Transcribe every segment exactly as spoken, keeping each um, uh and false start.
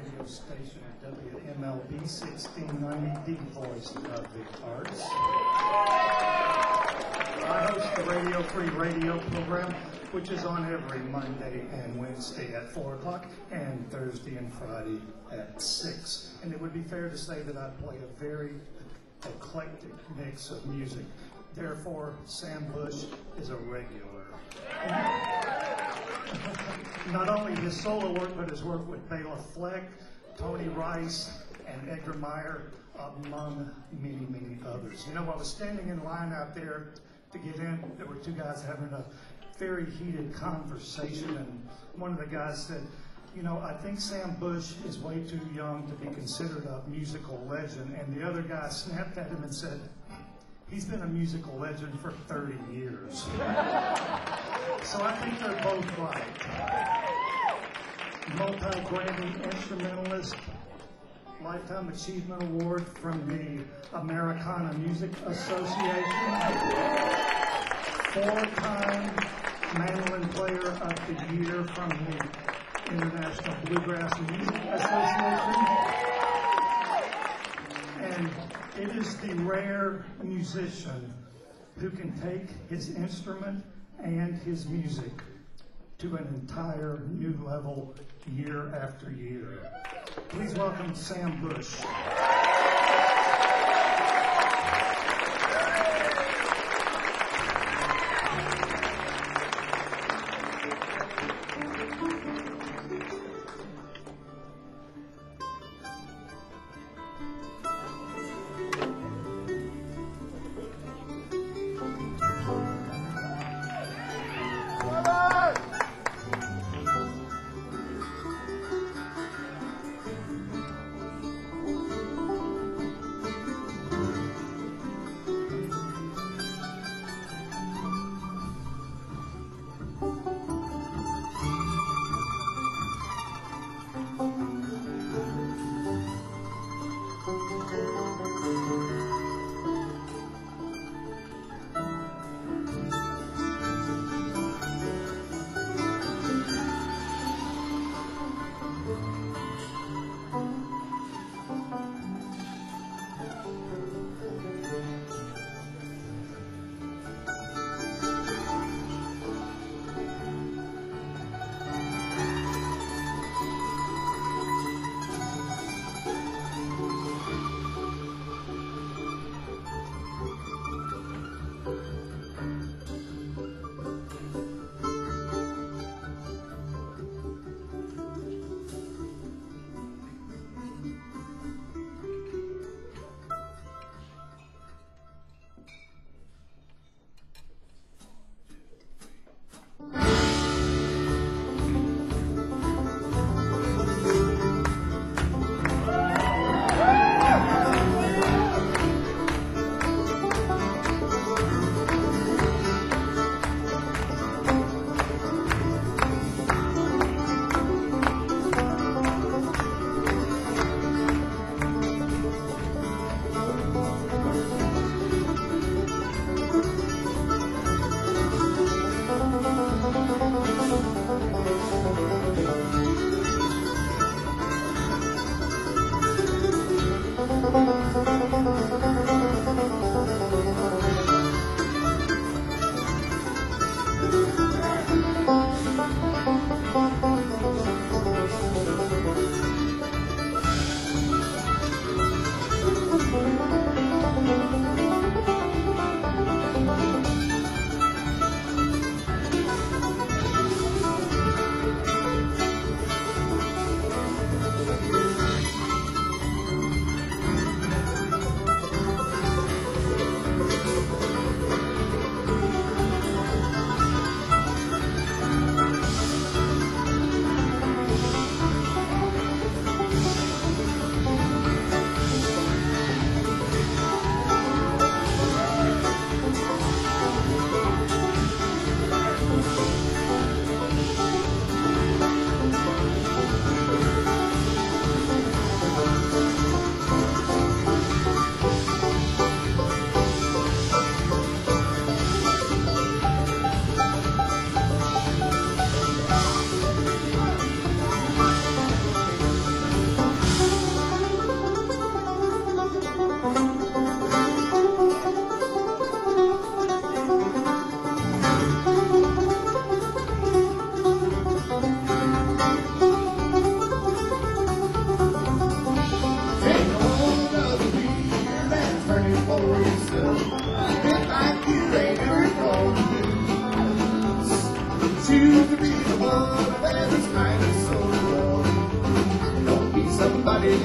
radio station at W M L B sixteen ninety, the voice of the arts. I host the Radio Free Radio program, which is on every Monday and Wednesday at four o'clock, and Thursday and Friday at six. And it would be fair to say that I play a very eclectic mix of music. Therefore, Sam Bush is a regular. Not only his solo work, but his work with Bela Fleck, Tony Rice, and Edgar Meyer, among many, many others. You know, I was standing in line out there to get in. There were two guys having a very heated conversation, and one of the guys said, you know, I think Sam Bush is way too young to be considered a musical legend. And the other guy snapped at him and said, he's been a musical legend for thirty years. So I think they're both right. Multi-Grammy instrumentalist, Lifetime Achievement Award from the Americana Music Association, four-time mandolin player of the year from the International Bluegrass Music Association, and it is the rare musician who can take his instrument and his music to an entire new level year after year. Please welcome Sam Bush.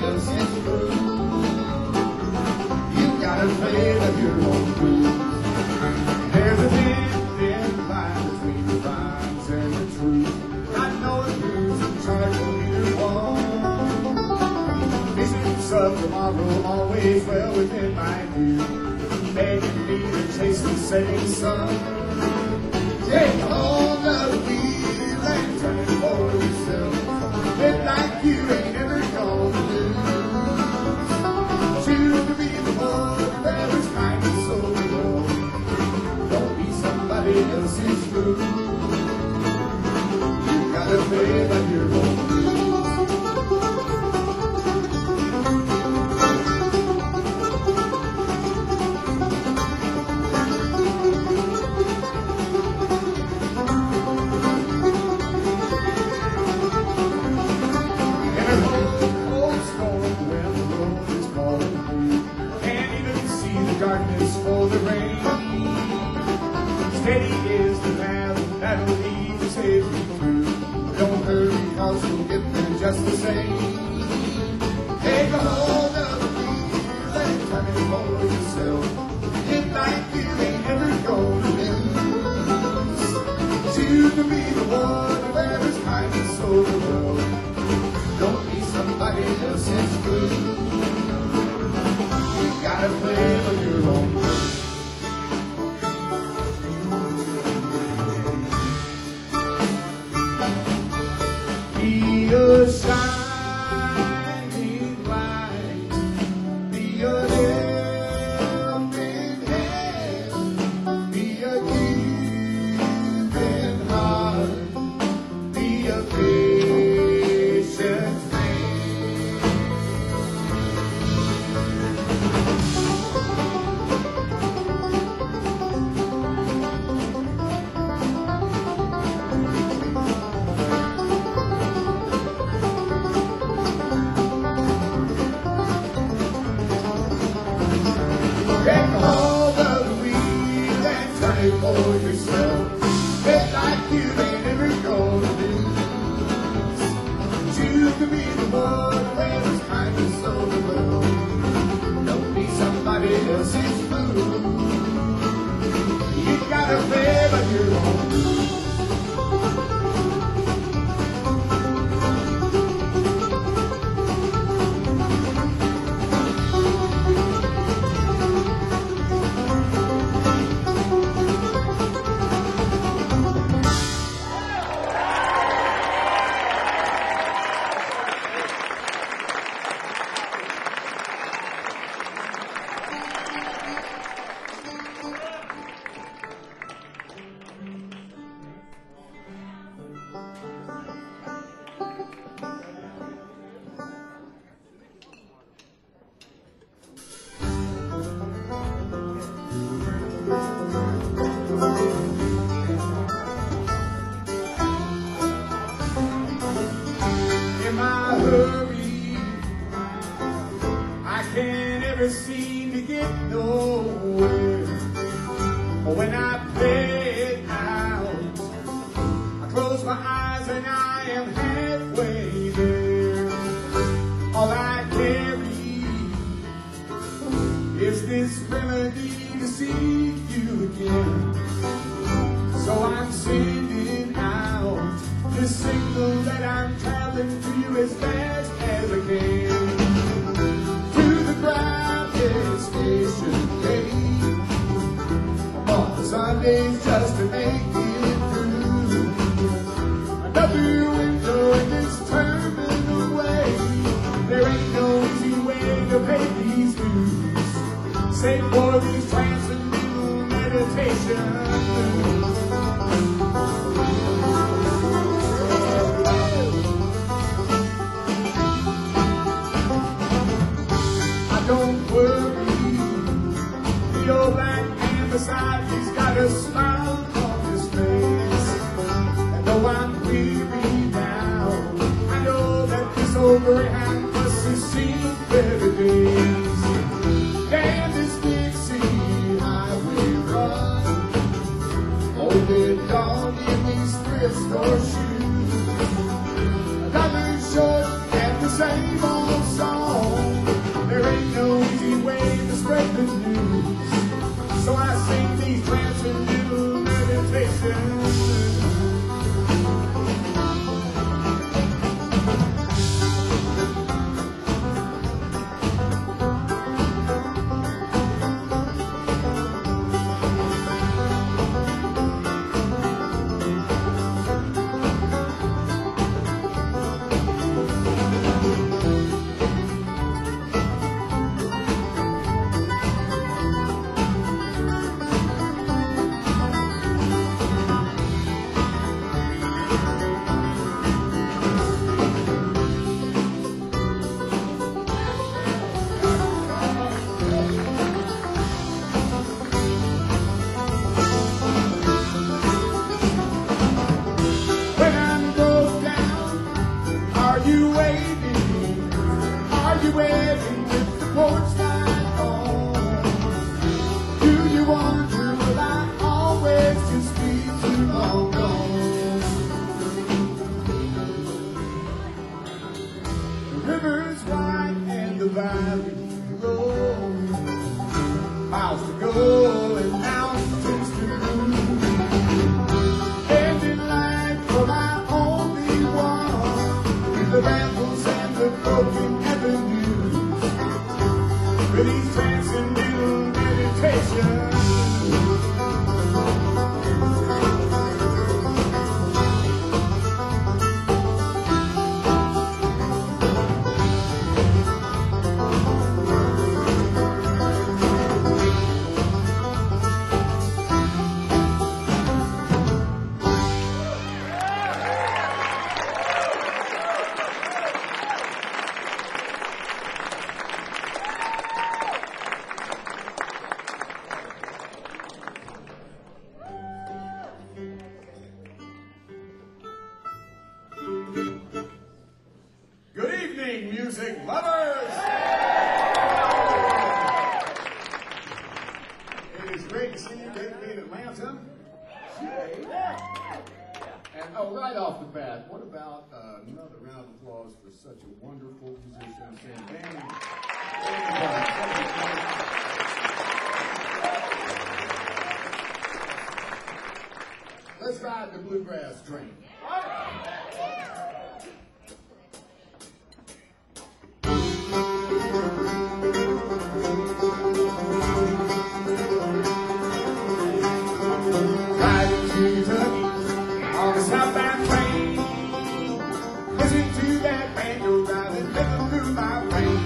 else is true. You gotta play by your own rules. There's a thin, thin line between the rhymes and the truth. I know who's in charge of either one. Visions of tomorrow always well within my view, begging me to chase the setting sun. Take hold of the wheel and turn it for yourself. Live like you ain't ever gonna lose. Choose to be the one that is kind and so low. Don't be somebody else's fool. You gotta play by your own rules. Darkness for the rain. Steady is the path that'll lead to safety through. Don't hurry, cause you'll get there just the same. Take a hold of the wheel and turn it for yourself. Get like you ain't ever gonna lose. Choose to be the one that is kind and so well. Don't be somebody else's fool. You gotta play for your own. Be a shining light. Be a helping hand. Be a giving heart. Be a patient man. Take hold of the wheel and turn it for yourself. Live like you ain't ever gonna lose. Choose to be the one that is kind and so well. Don't be somebody else's fool. You gotta play by your own rules. In my hurry, I can't ever seem to get nowhere. When I play it out, I close my eyes and I am halfway there. All I carry is this remedy to see you again. So I'm sending out this signal that I'm traveling to you as fast as I can. To the crowded station gate, on Sundays just to make it through. Another window in this terminal way. There ain't no easy way to pay these dues, save for these transcendental meditations. Don't worry, the old black man beside me's got a smile on his face. And though I'm weary now, I know that this old Greyhound must have seen better days. Damn this Dixie highway run, holding dog in these thrift store shoes. Another short and the same old song. blues. So I sing these prancing little meditations. When I'm broke down, are you waiting? Are you waiting with the porch light on? Do you wonder will I always just be too long gone? The river's wide and the valley low. Miles to go and mountains to move. Ending life for my only one, with the rambles and the broken avenues, with these transcendental meditations. Good evening, music lovers! It is great to see you, great to be in Atlanta. And oh, right off the bat, what about uh, another round of applause for such a wonderful musician, Sam Danny. Let's ride the bluegrass train. Riding to Kentucky on the southbound train. Listen to that banjo driving rhythm through my brain.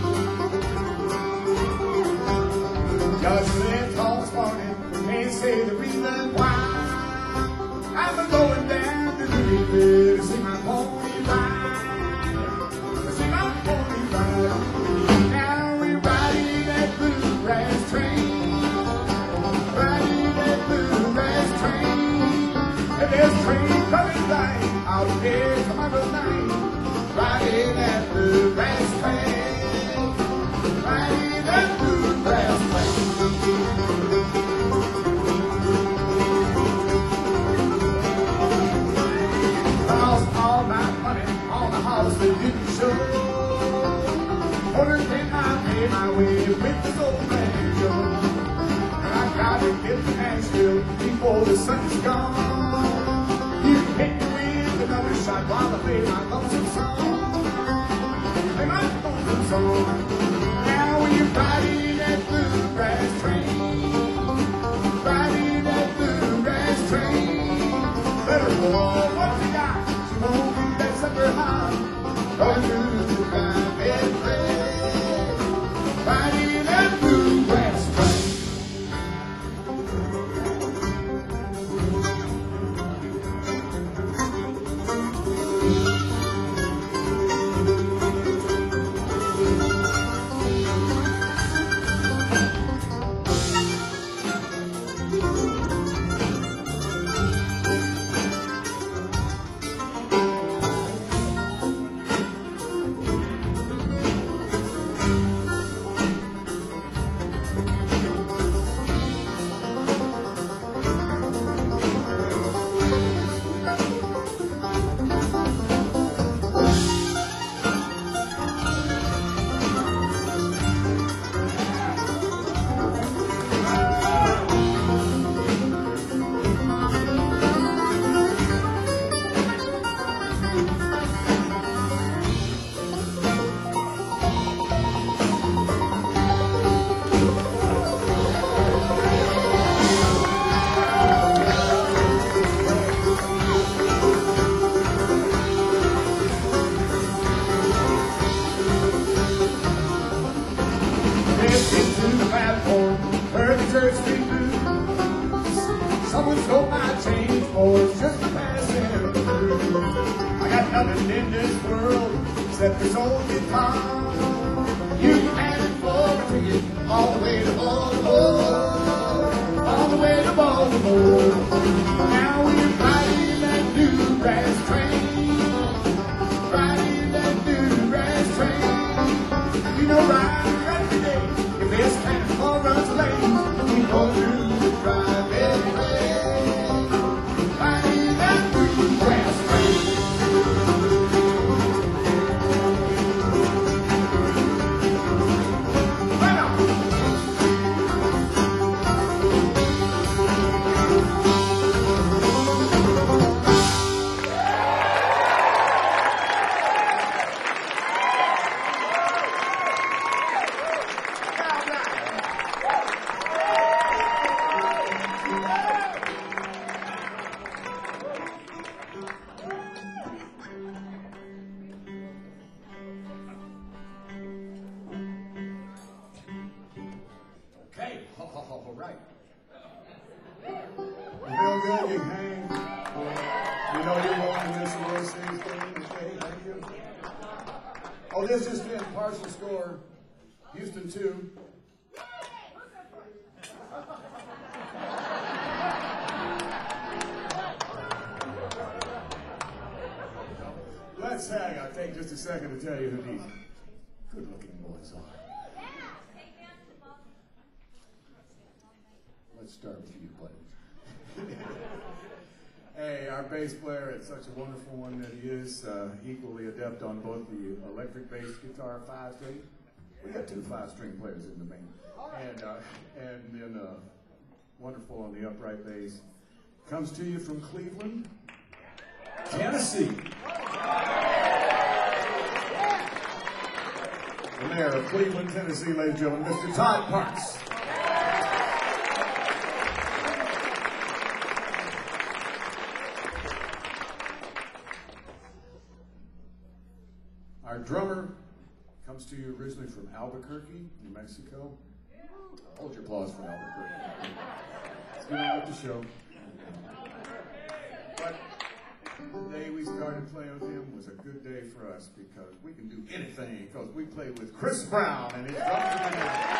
Just left home this morning, can't say the reason why. I'm going down to the river to see my pony ride. To see my pony ride. Now we're riding that bluegrass train. Riding that bluegrass train. And there's a train coming by out there tomorrow night. Riding that bluegrass train. Riding that bluegrass train. Lost all my money on the house that didn't show. Wondering can I pay my way with this old man Joe? And I gotta get to Nashville before the sun's gone. You can hit me with another shot while I play my lonesome song. Play my lonesome song. Now when you're riding that bluegrass train, riding that bluegrass train, better roll what you got. You won't be that sucker high. Going through the drive and play, riding that bluegrass train. the church street blues. Someone stole my change, or it's just passing through. I got nothing in this world except this old guitar. You can have it for a ticket all the way to Baltimore, all the way to Baltimore. Now we're riding that new brass train, riding that new brass train. You know, riding every day, if this kind of car runs late, we go through the drive every day, riding that new brass train. Right on. Okay, all right. You feel good? You hang. You know you're welcome to this World Series game today, thank you. Oh, this just in, partial score. Houston two. Let's hang. I'll take just a second to tell you who these good-looking boys are. Let's start with you, buddy. Hey, our bass player, it's such a wonderful one that he is, uh, equally adept on both the electric bass guitar five string. We got two five string players in the band. And, uh, and then uh, wonderful on the upright bass. Comes to you from Cleveland, Tennessee. The mayor of Cleveland, Tennessee, ladies and gentlemen, Mister Todd Parks. Our drummer comes to you originally from Albuquerque, New Mexico. Hold your applause for Albuquerque. It's been out the show. But the day we started playing with him was a good day for us because we can do anything because we played with Chris Brown and his drum band.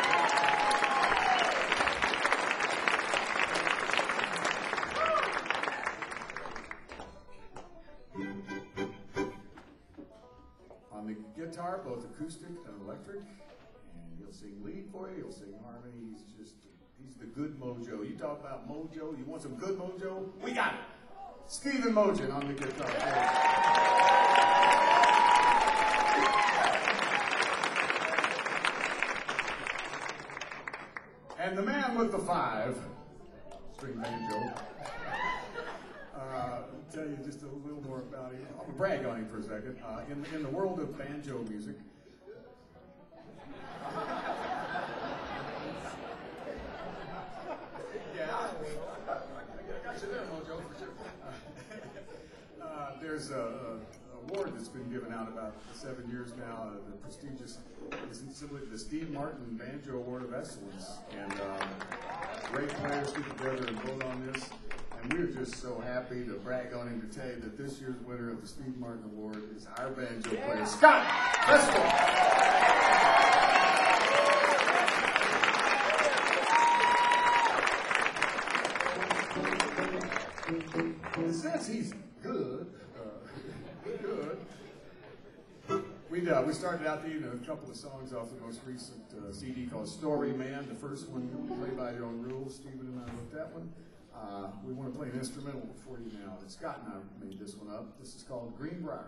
On the guitar, both acoustic and electric, and he'll sing lead for you, he'll sing harmony. He's just, he's the good mojo. You talk about mojo, you want some good mojo? We got it. Stephen Mogen on the guitar. And the man with the five string banjo. Uh, tell you just a little more about him. I'll brag on him for a second. Uh, in, in the world of banjo music, yeah, I got you there, Mojo, for sure. Uh, there's a, a award that's been given out about seven years now, uh, the prestigious, is simply the Steve Martin Banjo Award of Excellence. And uh, great players get together and vote on this. And we're just so happy to brag on him to tell you that this year's winner of the Steve Martin Award is our banjo player, Scott Driscoll. And since he's good, uh, good, we uh, we started out the evening with a couple of songs off the most recent uh, C D called Story Man. The first one, Play by Your Own Rules. Stephen and I wrote that one. Uh, we want to play an instrumental for you now. Scott and I made this one up. This is called Greenbrier.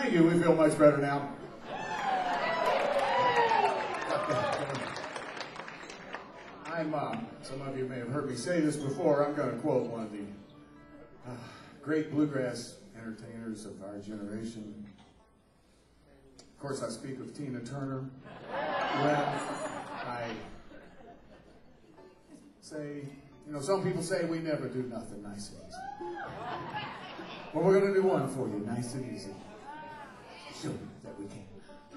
Thank you. We feel much better now. I'm, uh, some of you may have heard me say this before. I'm going to quote one of the uh, great bluegrass entertainers of our generation. Of course, I speak of Tina Turner. When I say, you know, some people say we never do nothing nice and easy. Well, we're going to do one for you, nice and easy. Show you that we can.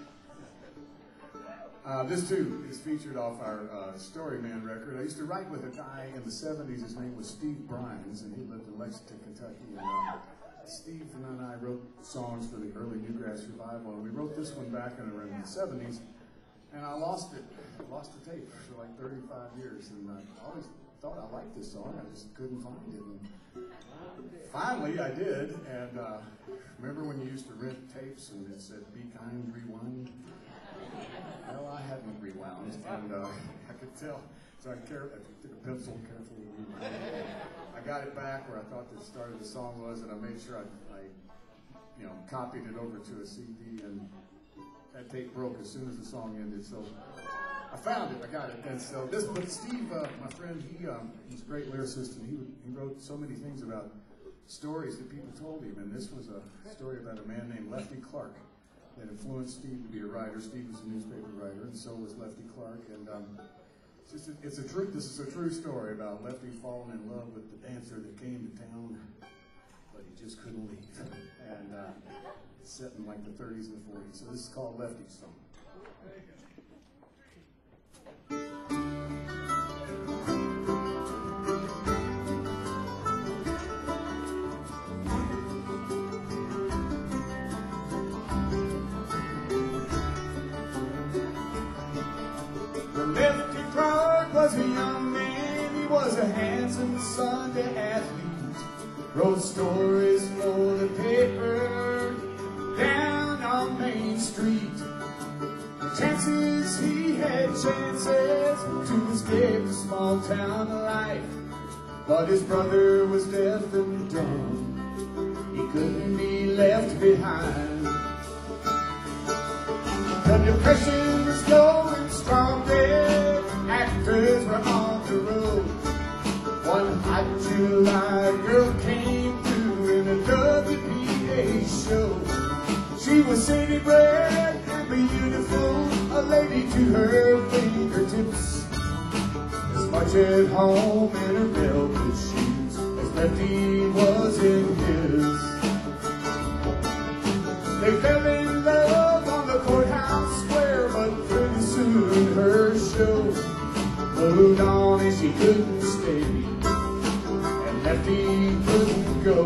Uh, this, too, is featured off our uh, Storyman record. I used to write with a guy in the seventies. His name was Steve Bryans, and he lived in Lexington, Kentucky. And uh, Steve and I wrote songs for the early Newgrass Revival, and we wrote this one back in around the seventies. And I lost it. I lost the tape for like thirty-five years. And I always thought I liked this song. I just couldn't find it. And finally, I did. And uh, remember when you used to rent tapes and it said, "Be kind, rewind"? Well, I hadn't rewound. And uh, I could tell. So I, care- I took a pencil carefully. Rewound. I got it back where I thought the start of the song was. And I made sure I, I you know, copied it over to a C D. And that tape broke as soon as the song ended, so I found it. I got it. And so this, but Steve, uh, my friend, he um, he's a great lyricist, and he would, he wrote so many things about stories that people told him. And this was a story about a man named Lefty Clark that influenced Steve to be a writer. Steve was a newspaper writer, and so was Lefty Clark. And um, it's just a, it's a true. This is a true story about Lefty falling in love with the dancer that came to town, but he just couldn't leave. And uh, set in like the thirties and forties. So this is called Lefty's Song. Well, Lefty Clark was a young man. He was a handsome Sunday athlete. Wrote stories for the paper down on Main Street. Chances, he had chances to escape the small town life, but his brother was deaf and dumb. He couldn't be left behind. The depression was going strong there. Actors were on the road. One hot July girl came through in a W P A show. She was city bred and beautiful, a lady to her fingertips, as much at home in her velvet shoes as Lefty was in his. They fell in love on the courthouse square, but pretty soon her show moved on and she couldn't stay, and Lefty couldn't go.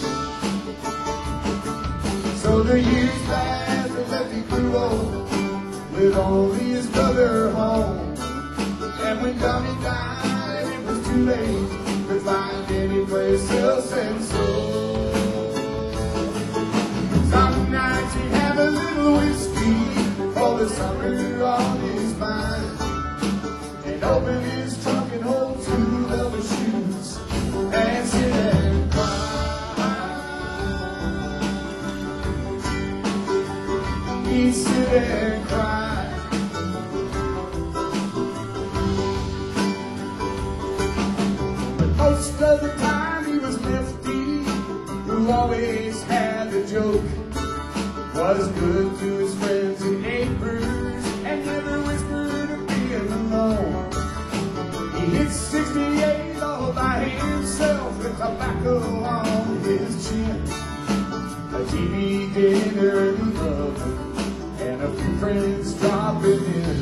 So the years passed and Lefty grew old, with only his brother home. And when Johnny died, it was too late to find any place else, and so some nights he'd have a little whiskey for the summer on his mind, and open his trunk and hold two leather shoes and sit and cry. He'd sit and cry. But most of the time he was Lefty, who always had a joke, was good to his friends and neighbors, and never whispered of being alone. He hit sixty-eight all by himself with tobacco on his chin, a T V dinner in the oven, and a few friends dropping in.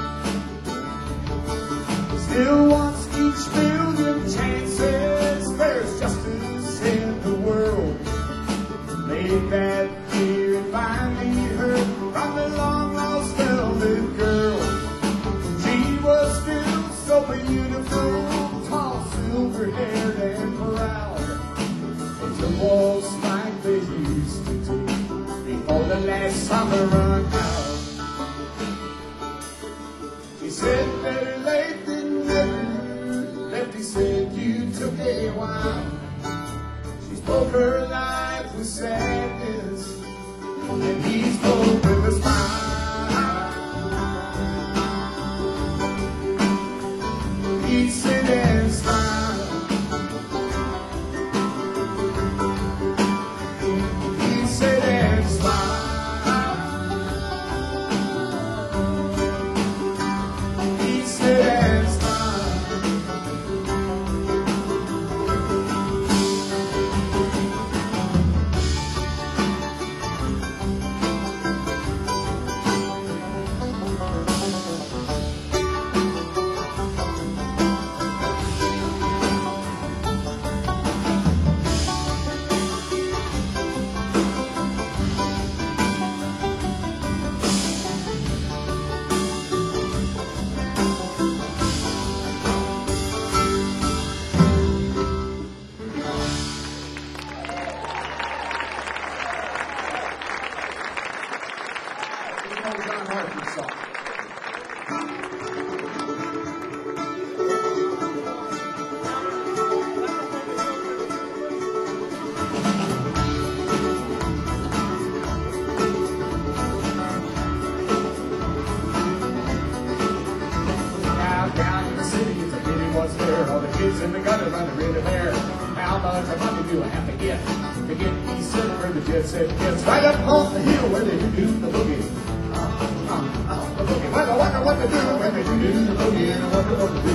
Still wants each million chances, there's justice in the world. Made that clear and finally heard from the long-lost velvet girl. She was still so beautiful, tall, silver-haired and proud, and to waltz like they used to do before the last summer run out. She said, better late than never. Lefty said, you took a while. She spoke her life with sadness, and he's full with a smile. He'd sit and smile. He'd sit and smile. He'd sit and smile. John Hartford song. Now down in the city, it's a pity what's there. All the kids in the gutter running really bare. How much money do I have to get to get these silver where the jet set gets right up on the hill where they do the boogie? Uh, uh, uh, the boogie. Well, I wonder what to do when they do the boogie, and I wonder what to do.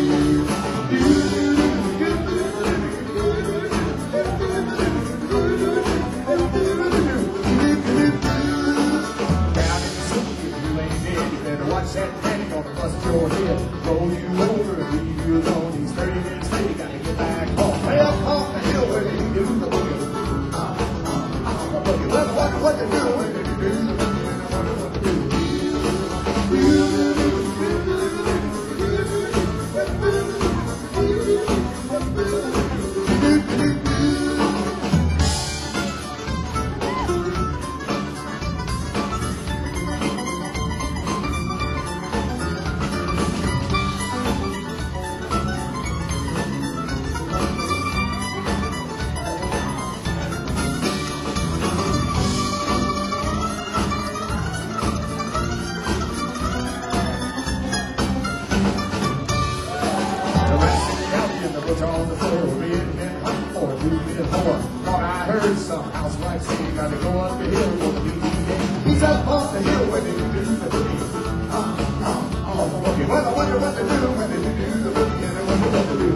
Down in the city, if you ain't dead, you better watch that daddy gonna bust your head, roll you over, and leave you alone. He's thirty minutes late, you gotta get back home. Way up on the hill where they do the boogie. Uh, uh, uh, the boogie. Well, I wonder what to do when they do the boogie, and I wonder what to do. On the floor, we had been hunting for two minutes more. Thought I heard some housewife say you gotta go up the hill for the D J. He's up on the hill when they do the boogie. Uh, uh, uh, the boogie. Well, I wonder what they do when they do the boogie, and I wonder what they do.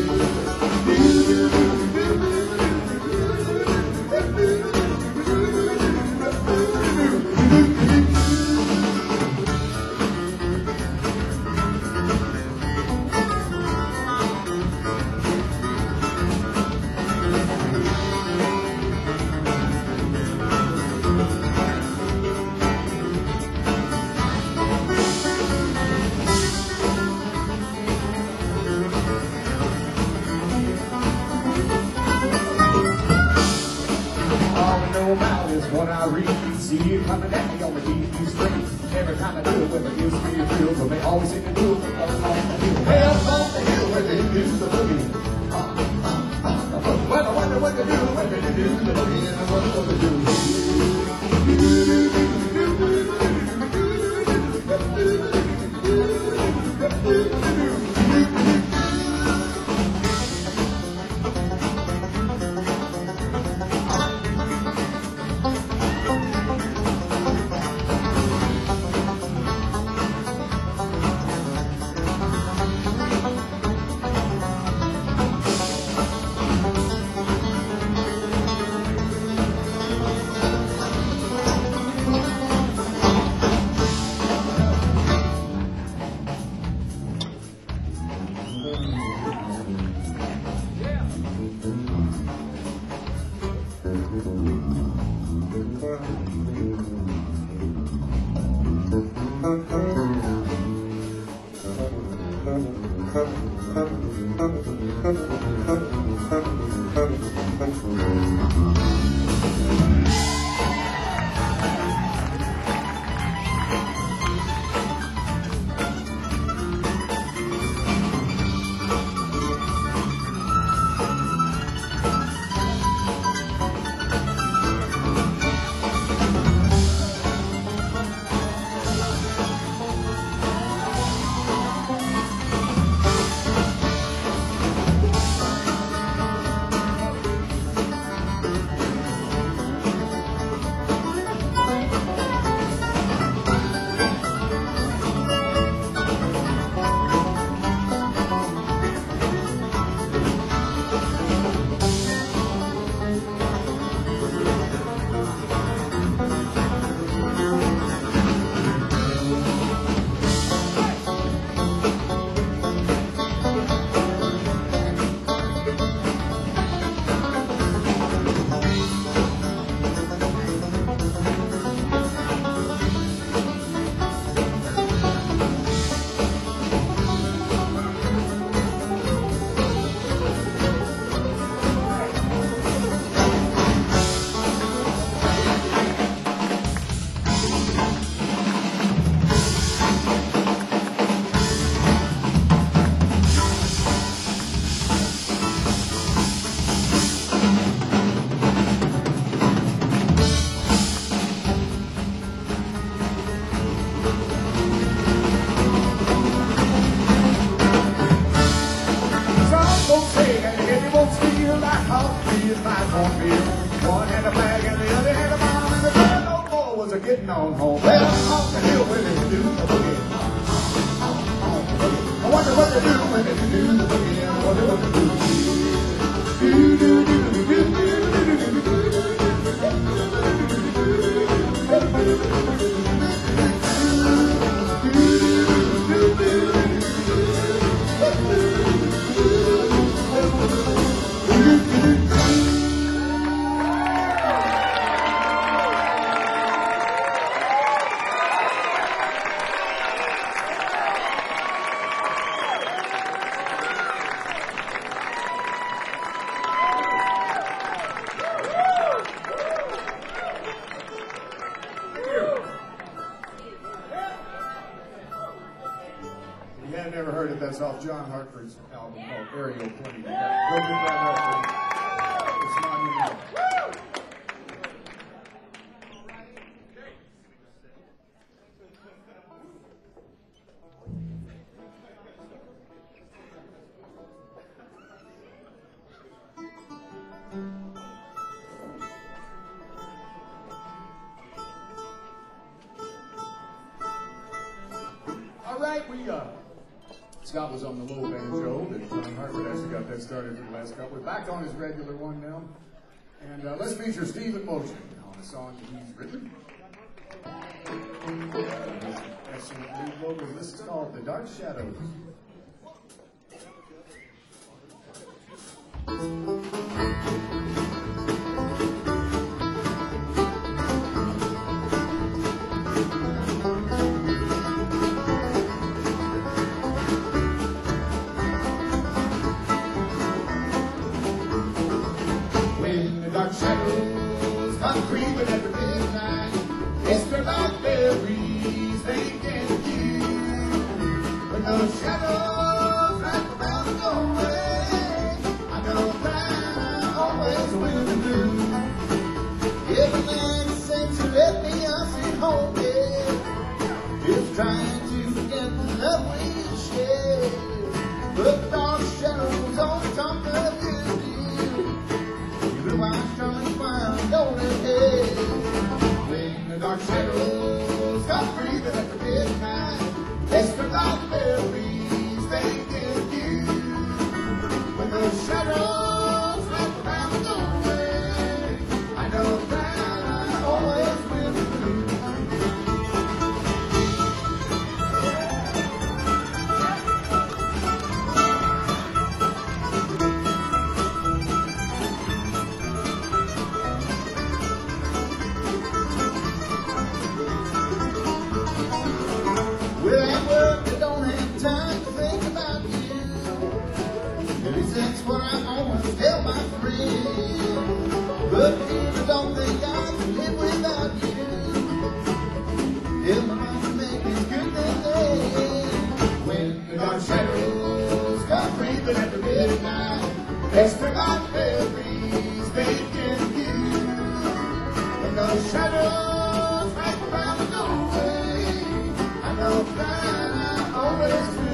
About is what I read. See you coming at me on the D V street. Every time I do it, when it gives me a feel, but they always seem to do it up on the hill. Way up on the hill where they do the boogie. Uh, uh, uh, the boogie. Well, I wonder what they do when they do the boogie, and I wonder what they do. getting on home. Well, off the hill when they do the boogie. I wonder what they do when they do the boogie. I wonder what they do. Do, do, do, do, do, do, do, do, do. That's off John Hartford's album called Aerial Plane. Go pick that up. It's monumental. All right, we uh. Scott was on the low banjo, but John Hartford actually got that started for the last couple. We're back on his regular one now. And uh, let's feature Stephen Motion on a song that he's written. Excellent lead vocals. This is called The Dark Shadows. Creeping at the midnight, it's like berries they can do. When those shadows wrap around the doorway, I know that I always will be blue. Every man says to let me out at home, yeah, just trying to forget the love we shared. But dark shadows on top of you, you know I'm trying to find golden. When the dark shadows come breathing at the midnight, it's the dark berries they give you. When those shadows wrap around the doorway, I know that I always will be blue. That's what I always tell my friends. But people don't think I can live without you. Tell my mom to make this good thing. When the dark shadows come creeping at the midnight, that's the dark berries they can give. When those shadows wrap around the doorway, I know that I always will.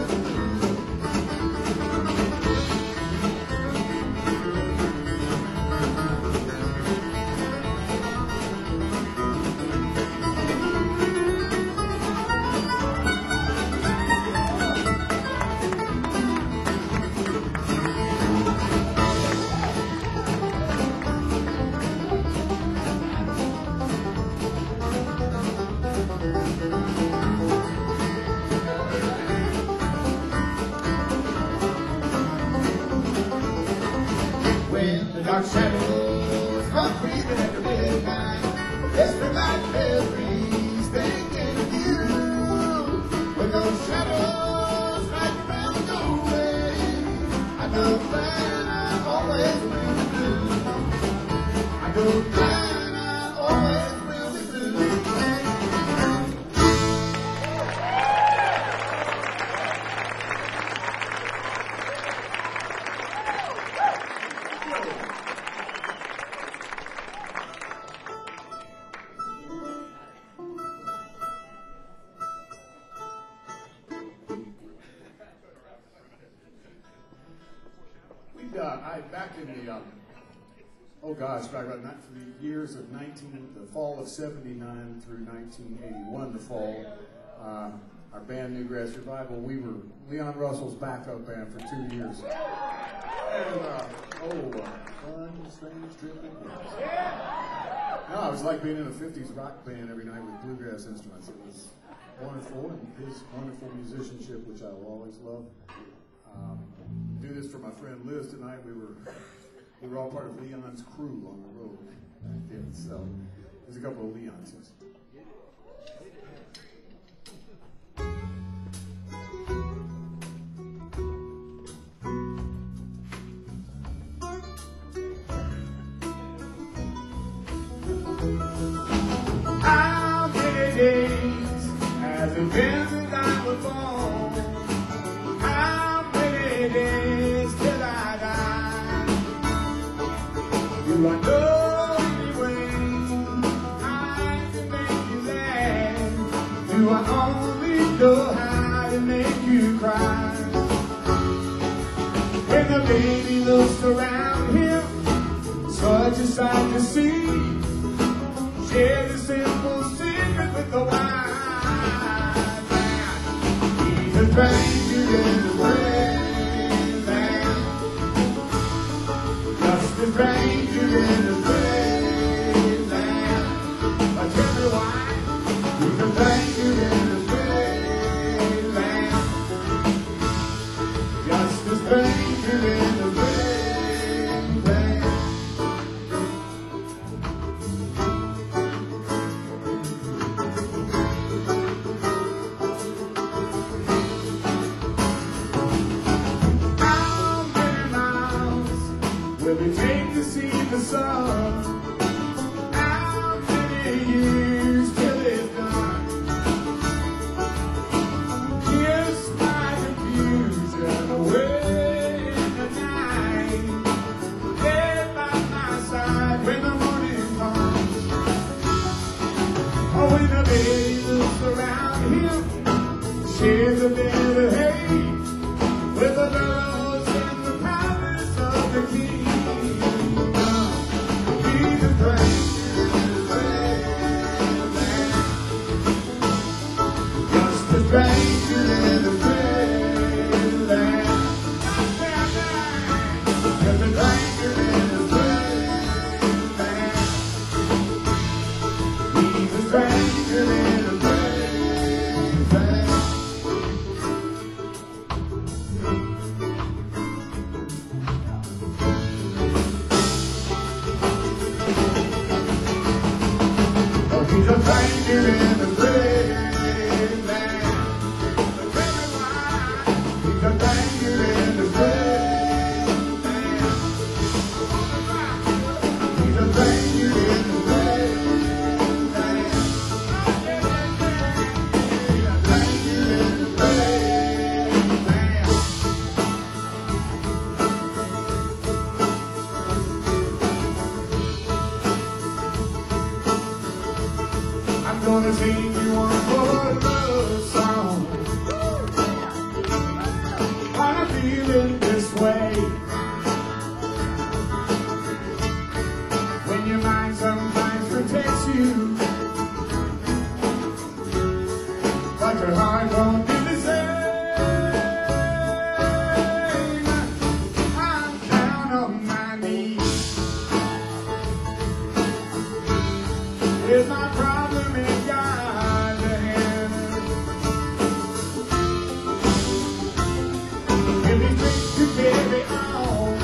Dark shadows come creeping at the midnight. It's the night berries they give you. When those shadows wrap around the doorway, I know that I always will be blue. I know that I always will be blue. Uh, I back in the um, oh gosh, back about ni- for the years of nineteen, the fall of seventy-nine through nineteen eighty-one, the fall, uh, our band Newgrass Revival, we were Leon Russell's backup band for two years. And, uh, oh, uh, fun, strange trip it was. No, it was like being in a fifties rock band every night with bluegrass instruments. It was wonderful, and his wonderful musicianship, which I will always love. Um, do this for my friend Liz tonight. We were we were all part of Leon's crew on the road back then. So there's a couple of Leons. Yes. How many days has it been since I was born? How many days till I die? Do I know any way I can make you laugh? Do I only know how to make you cry? When the baby looks around him, such a sight to see. Share the simple secret with the wise man. He's a stranger in the brave land. Just a stranger in the brave land. But tell me why he's a stranger in the brave land. Just a stranger in the brave land. Will it take to see the sun? How many years till it's done? Kiss my confusion away in the night. Stay by my side when the morning comes. Oh, when the baby looks around him, shares a bit of hate with the girls in the palace of the king. He's a stranger in the brave land. But tell me why he's a stranger in the brave land. He's a stranger in the brave land. He's a stranger in the brave land. I'm gonna sing you one more love song. I'm feeling this way. When your mind sometimes protects you, but your heart won't be the same. I'm down on my knees. Here's my problem in God's hands. If he thinks to carry on,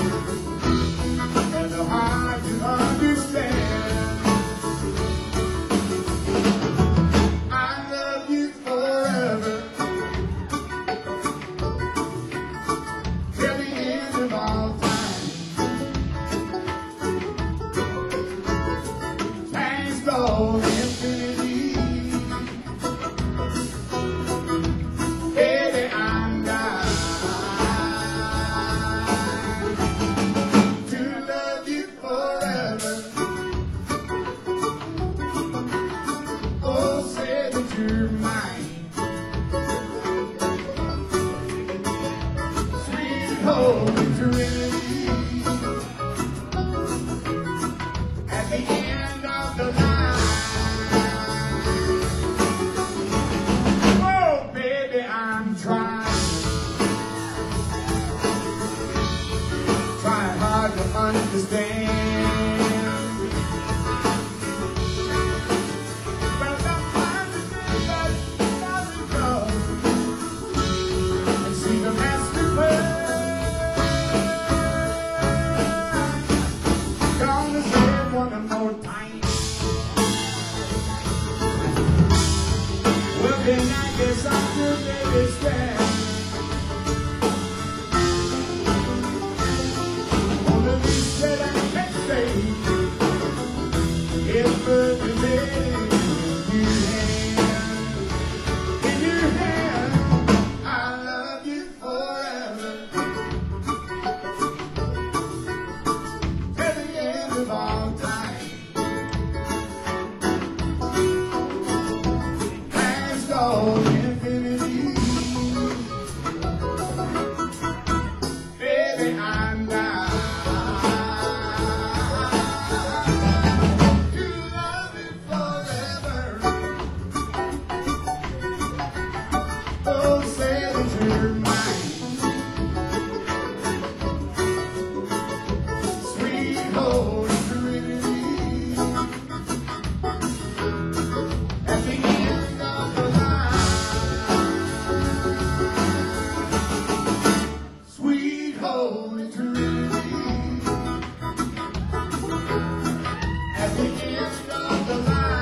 and the hard to understand. I love you forever, till the end of all time. Thanks, Lord, infinity. Baby, I'm dying to love you forever. Oh, say that you're mine. Sweet holy trinity. stand. All the least that I can say is put the hand in your hand. In your hand, I love you forever. Till the end of all time. Past all infinity. Baby, I'm down to love you forever. Oh, say that you're mine. Sweet Holy Trinity. At the end of the line. Sweet Holy Trinity. At the end of the line.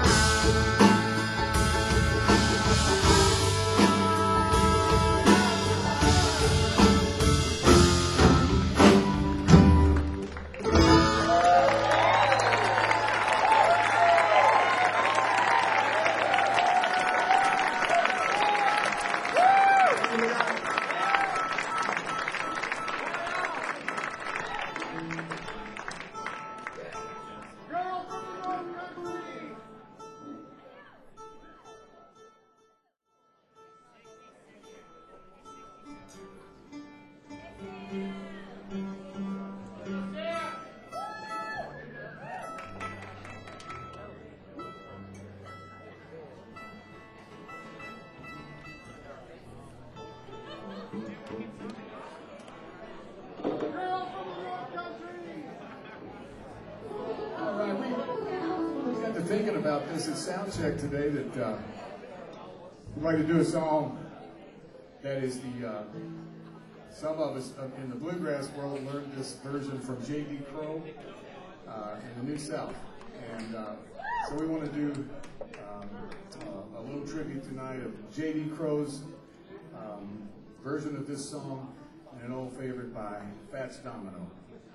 All right, we, we got to thinking about this at sound check today that uh, we'd like to do a song that is the, uh, some of us in the bluegrass world learned this version from J D Crowe uh, in the New South. And uh, so we want to do um, uh, a little tribute tonight of J D Crowe's um, version of this song and an old favorite by Fats Domino.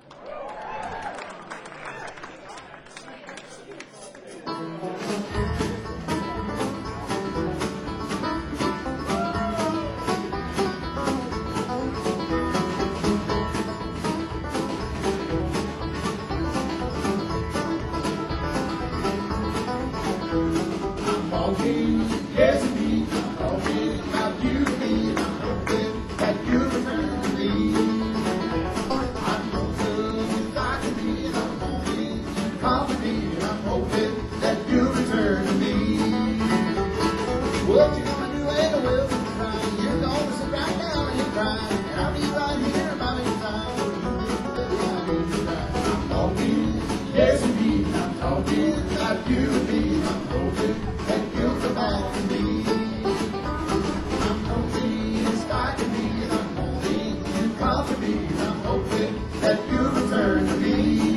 Yes, indeed, I'm talking about you and me, and I'm hoping that you return to me. I'm hoping if I can be, and I'm hoping you comfort me, and I'm hoping that you return to me. What you gonna do anyway when you're crying? You're gonna sit right down and cry, and I'll be right here by the time you cry. I'm talking, yes, indeed, I'm talking about you and me, I'm hoping that you'll come back to me. I'm hoping it's back to me, and I'm hoping you comfort me, and I'm hoping that you return to me.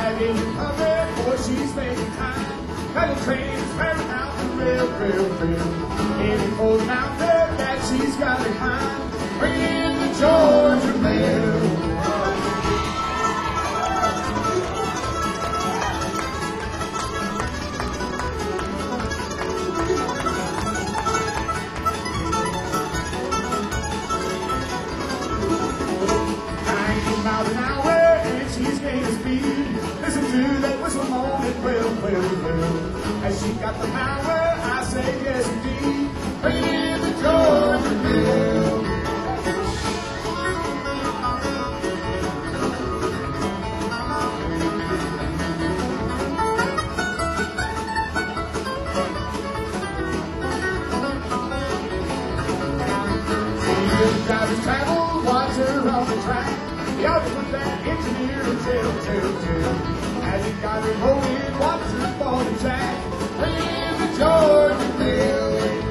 that in public, boy, she's making time. And the train's wearing out the rail, rail, rail. Heading for the mountain that she's got to climb. Bringing the Georgia mail. Miles an hour, and she's gaining speed. Listen to that whistle moaning, well, well, well. As she got the power, I say yes indeed. Bring in the Georgia mail. The drivers travel, watch her on the track. The other put that engineer in jail, jail, jail. As he got her rolling, watch her fall the jack. Bring in the Georgia mail.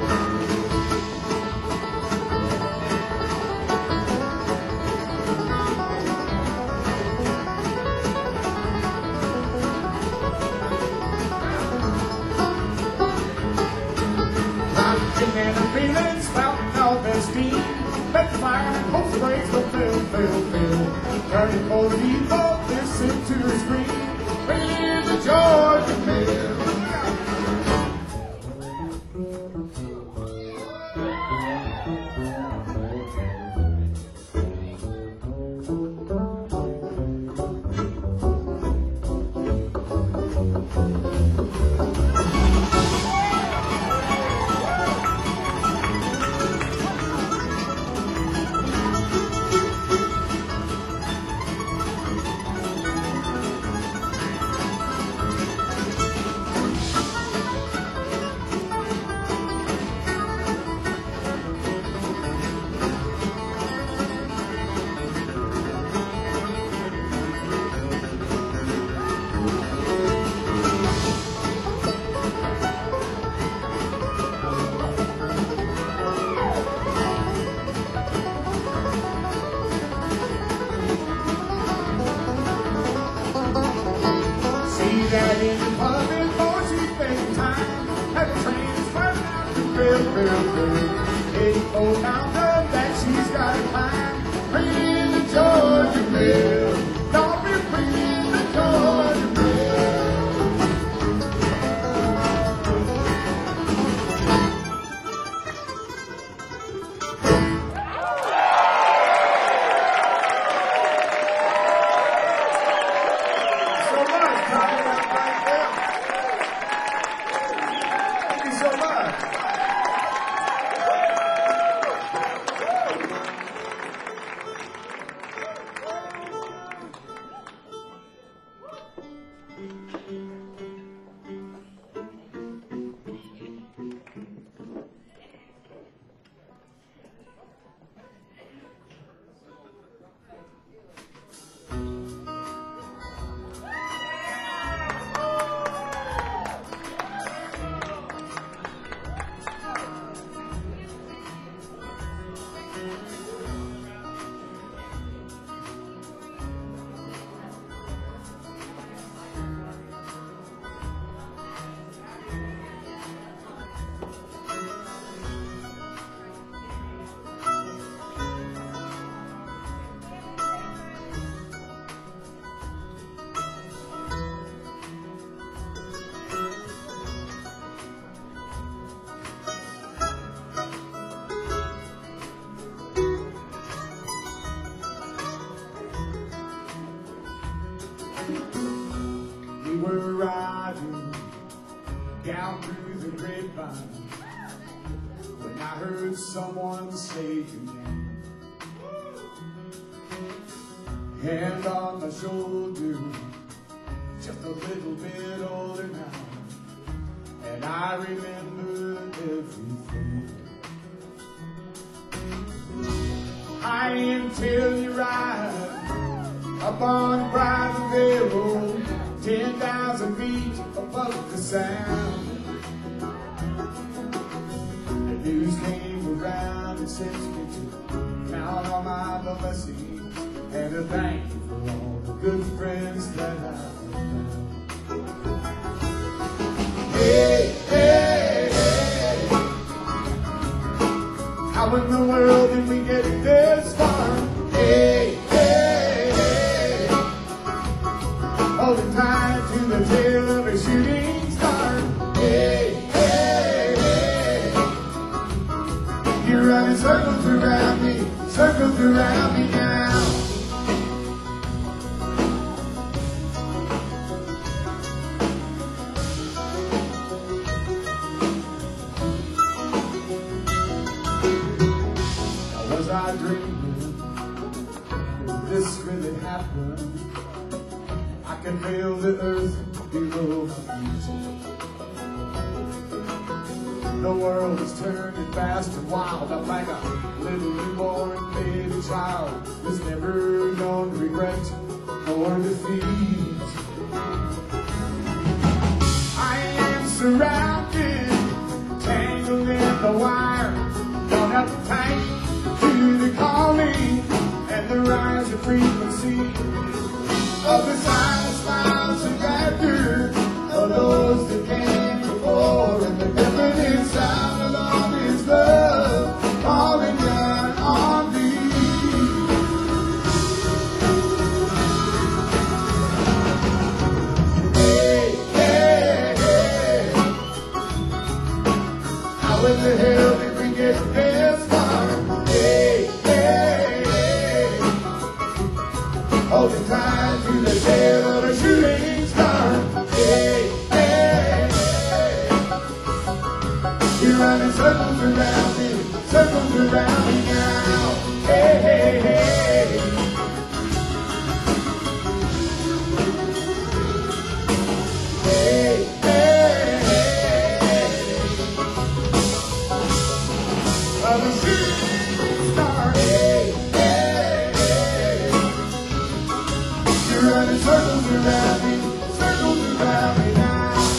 Rockin' and a feeling, spouting all their steam. Let the fireman hope the brakes don't fail, fail, fail. Turning for the people, listen to her scream. Bring in the Georgia mail. That in the public, boy, she's spending time. And the train's running out the rail, rail, rail. Heading for the mountain that she's got to climb. Bring in the Georgia mail. Don't be bringing the Georgia mail. So much, Tommy. Thank you so much. We were riding down through the grapevine when I heard someone say your name. Hand on my shoulder, just a little bit older now, and I remembered everything. High until you ride up on Bridal Veil Road, ten thousand feet above the sound. The news came around and sent me to count all my blessings and a thank you for all the good friends that I've tied to the tail of a shooting star. Hey, hey, hey. You're running circles around me, circles around me now. Was I dreaming? Did this really happen? I can feel the earth below my feet. The world is turning fast and wild. I'm like a little newborn baby child who's never known regret or defeat. I am surrounded, tangled in the wire, gone up tight to the calling and the rising frequency of the silent smiles and laughter of those that came before, and the deafening sound of all His love falling down on me. Hey, hey, hey. How in the hell did we get this far? Hey, hey, hey. Holding tight to the tail of a shooting star. Hey, hey, hey. You're running circles around me, circles around me now. Hey, hey, hey. Hey, hey, hey. Of a shooting star. Hey, hey, hey. You're running circles around me, circles around me now.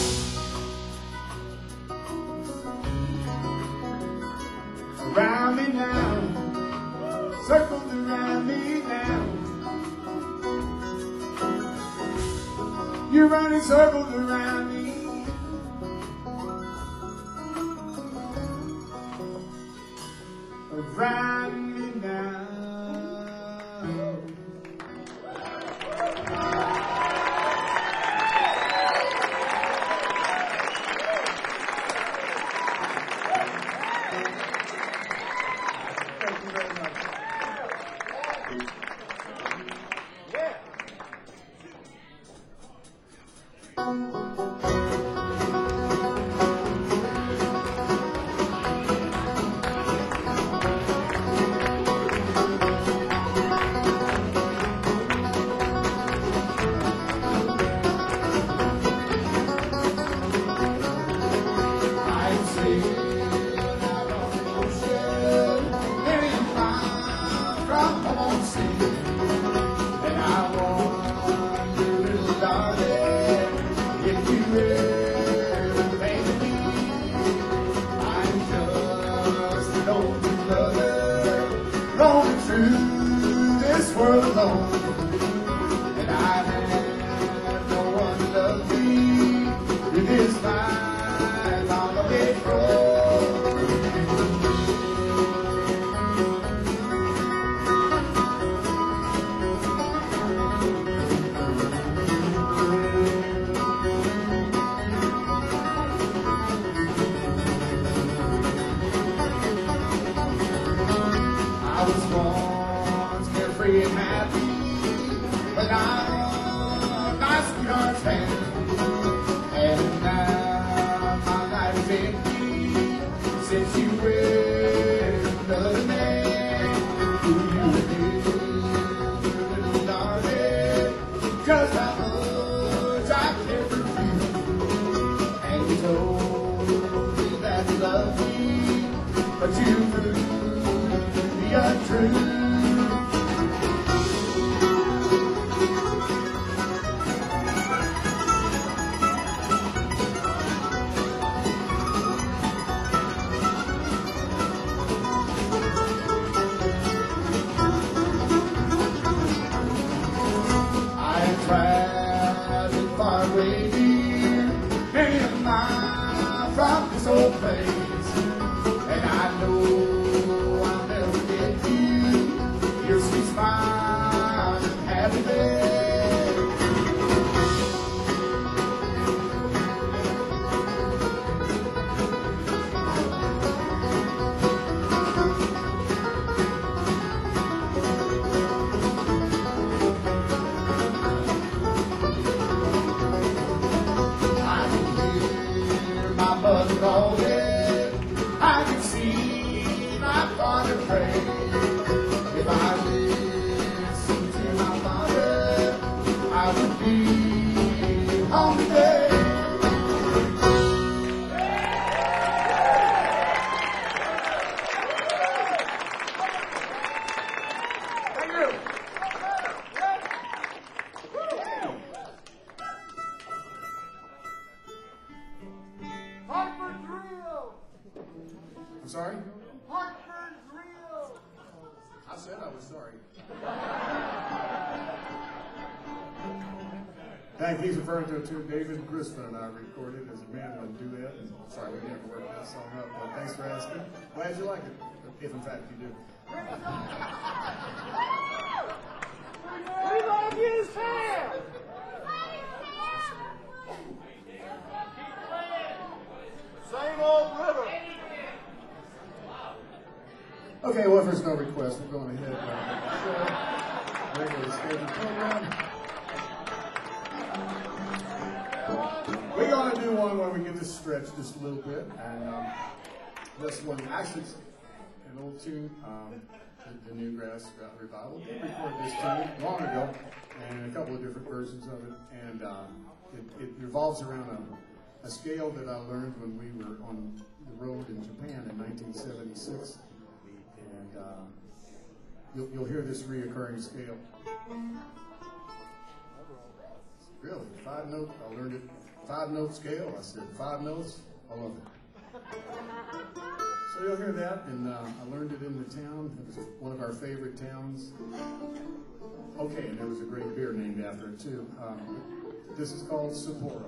Around me now, circles around me now. You're running circles around me. Around me now. Thank you very much. I'm sailing out on the ocean, many miles from home sea, and I wonder, little darling, if you ever think of me. I'm just an old lover, roaming through this world alone, and I have no one to love me in this life on the big road. I was once carefree and happy, but now my sweetheart's found. And now my life is empty since you wed another man. Who you knew, little darling, just how much I care for you. And you told me that you loved me, but you proved me untrue. I am traveling far away, dear, many a mile from this old place, and I know I'll never forget you, your sweet smile and happy face. pray. If I listened to my Father, I would be home today. Hartford's real! I'm sorry? Hartford's real! I said I was sorry. Thank he's referring to a tune David Grisman and I recorded as a band with a duet. And sorry, we never worked that song up, but thanks for asking. Glad you like it, if in fact you do. We love you, Sam! Same old river. Okay, well, if there's no request, we're going ahead with the regularly scheduled program. We're going to do one where we get to stretch just a little bit, and um, this one actually is an old tune, um, the, the Newgrass Revival. They recorded this tune long ago, and a couple of different versions of it, and um, it, it revolves around a, a scale that I learned when we were on the road in Japan in nineteen seventy-six, and uh, you'll, you'll hear this reoccurring scale. Really, five note, I learned it, five note scale. I said, five notes, I love it. So you'll hear that, and uh, I learned it in the town. It was one of our favorite towns. Okay, and there was a great beer named after it too. Um, this is called Sapporo.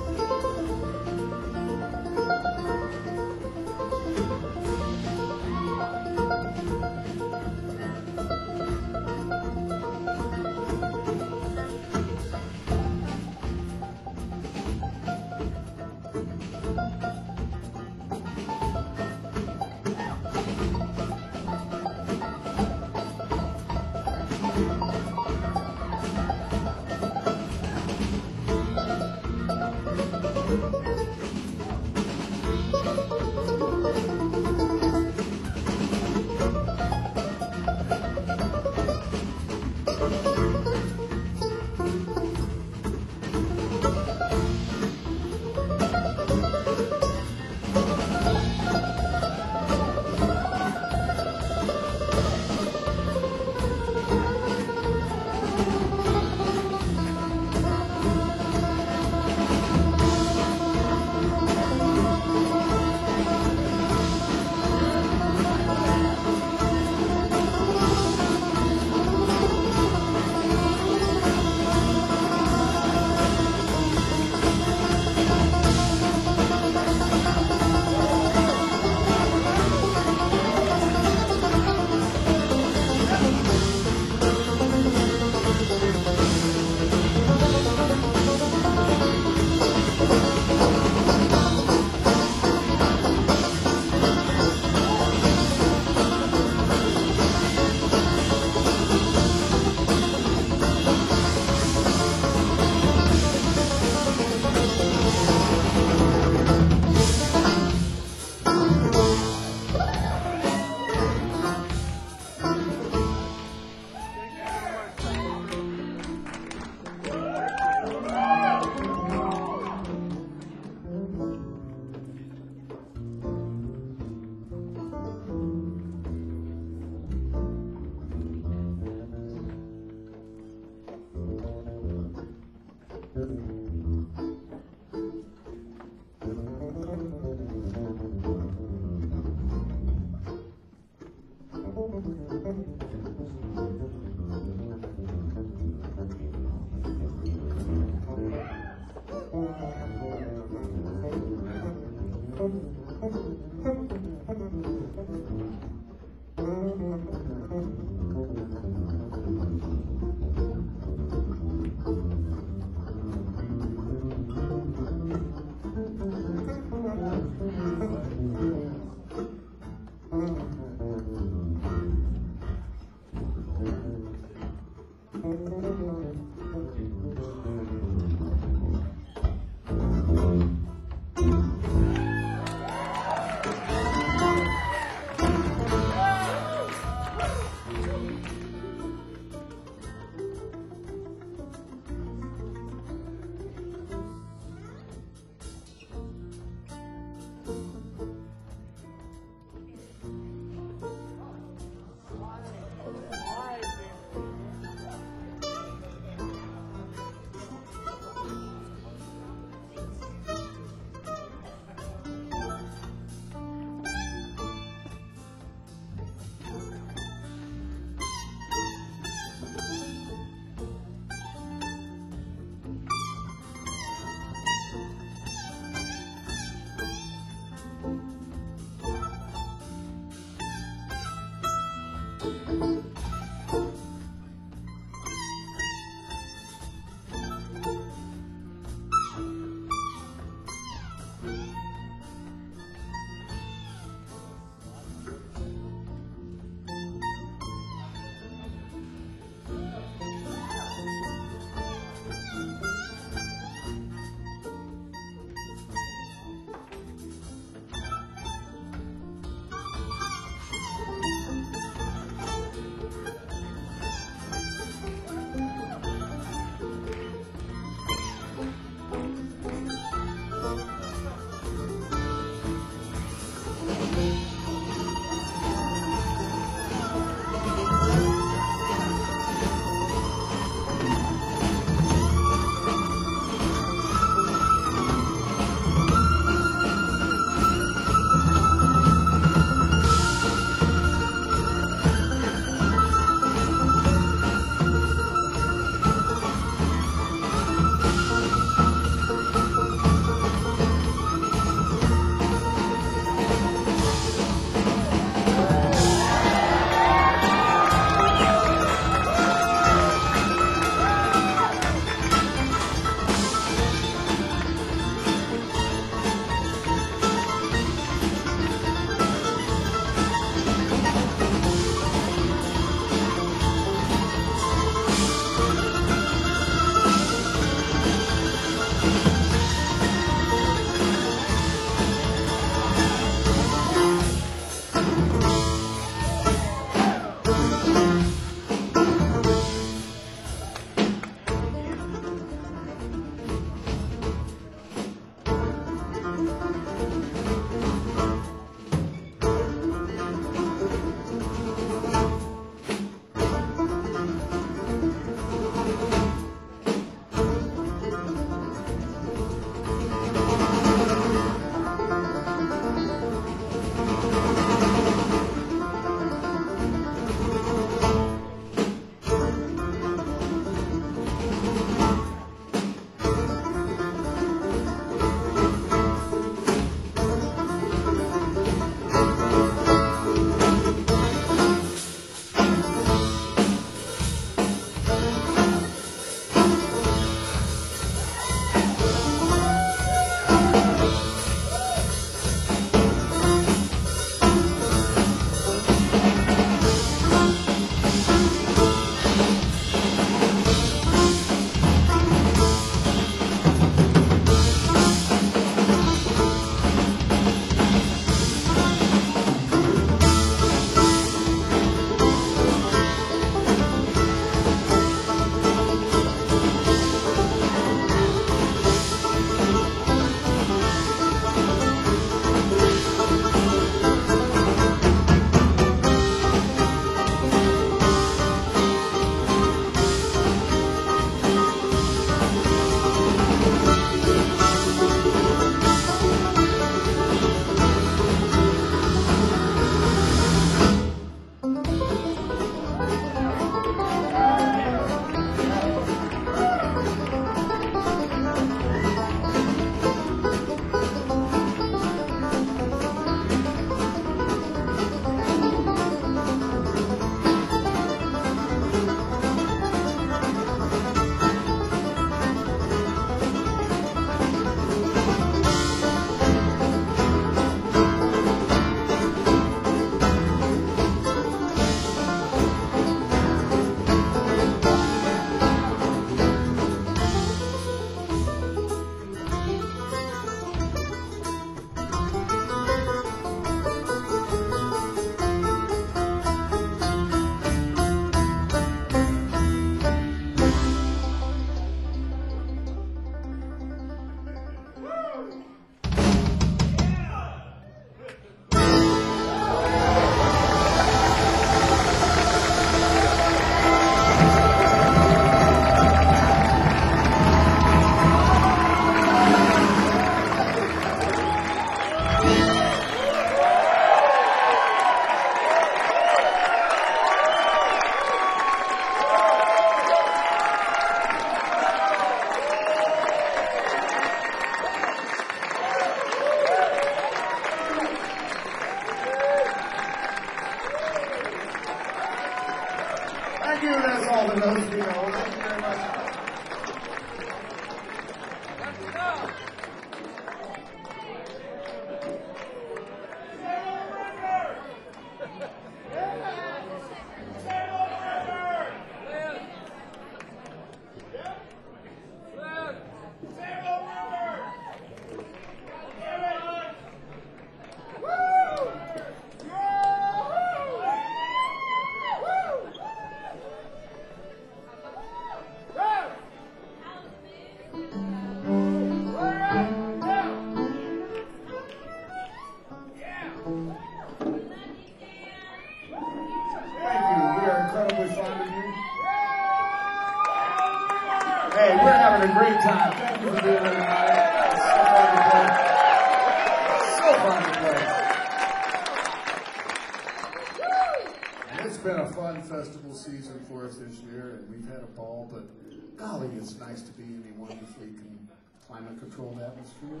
we've had a ball, but golly, it's nice to be in a wonderfully con- climate-controlled atmosphere.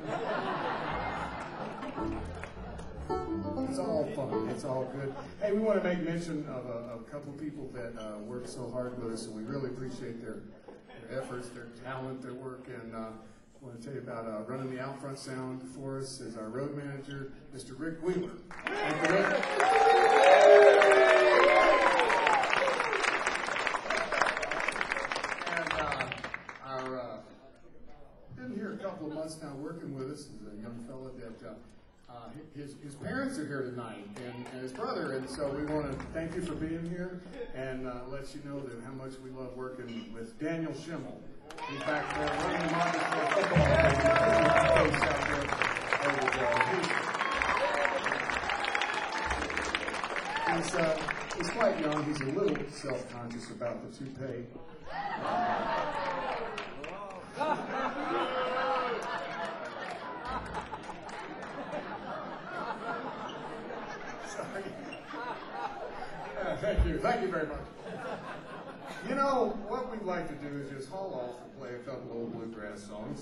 It's all fun. It's all good. Hey, we want to make mention of a, of a couple of people that uh, work so hard with us, and we really appreciate their, their efforts, their talent, their work. And uh, I want to tell you about uh, running the out front sound for us is our road manager, Mister Rick Wheeler. Thank you, Rick. And uh, our uh, been here a couple of months now working with us is a young fellow that. Uh, Uh, his, his parents are here tonight, and, and his brother, and so we want to thank you for being here and uh, let you know that how much we love working with Daniel Schimmel. He's back there running the market for a football coach out there. He's, uh, he's quite young. He's a little self-conscious about the toupee. Thank you. Thank you very much. You know, what we'd like to do is just haul off and play a couple old bluegrass songs.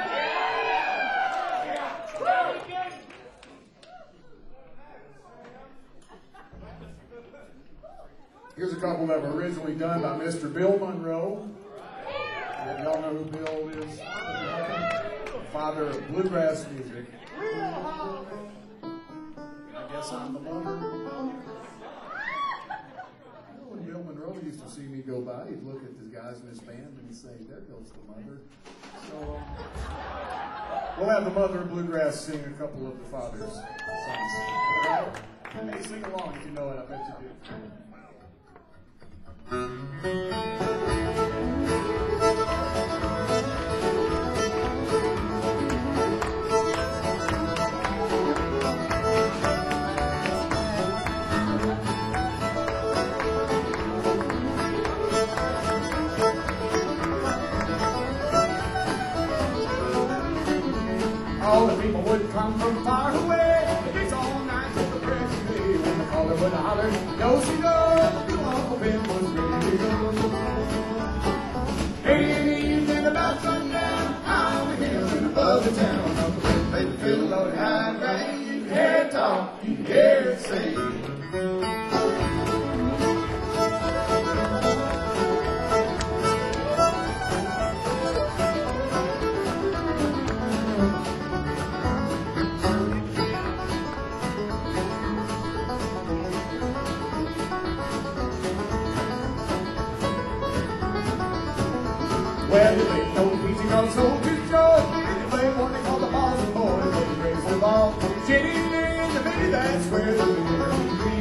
Here's a couple that were originally done by Mister Bill Monroe. Y'all know who Bill is? Father of bluegrass music. I guess I'm the mother. When Bill Monroe used to see me go by, he'd look at the guys in his band and say, there goes the mother. So um, we'll have the mother of bluegrass sing a couple of the father's songs. All right? Hey, sing along if you know it. I bet you do. All the people would come from far away. It's all night till the break of day. When the caller would holler, go see go, the Uncle Ben was ready to go. Hey, in the evening about sundown, on the hill and above the town, Uncle Ben played the fiddle on high grain. You can hear it talk, you can hear it sing. Well, you ain't no easy gun soldiers, George. You play one they call the balls and boys, but you raise the ball. Jenny in the baby, that's where the liberty be.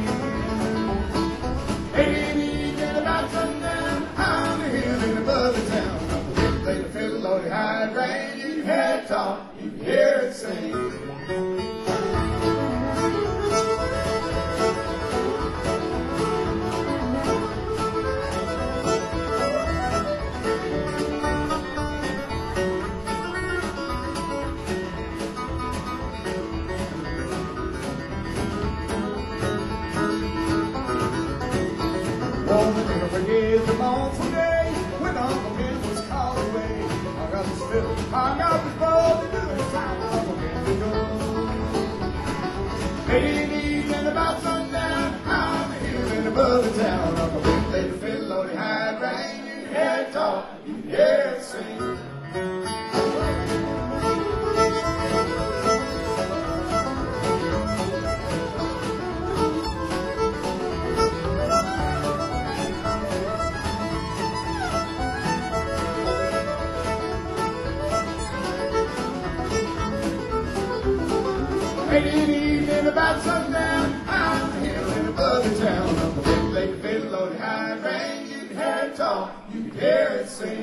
Hey, in the evening about sundown, on the hill and above the town, Uncle Ben played the fiddle on the high grain. You can hear it talk, you can hear it sing. Won't never forget the mournful day when Uncle Ben was called away. Hung up his fiddle, hung up his bow, and knew it was time for Uncle Ben to go. Late in the evening about sundown, on the hill and above the town, Uncle Ben played the fiddle on the high grain. You can hear it talk, you can hear it sing. Late in the evening about sundown, on the hill and above the town, Uncle Ben played the fiddle on the high grain. You can hear it talk, you can hear it sing.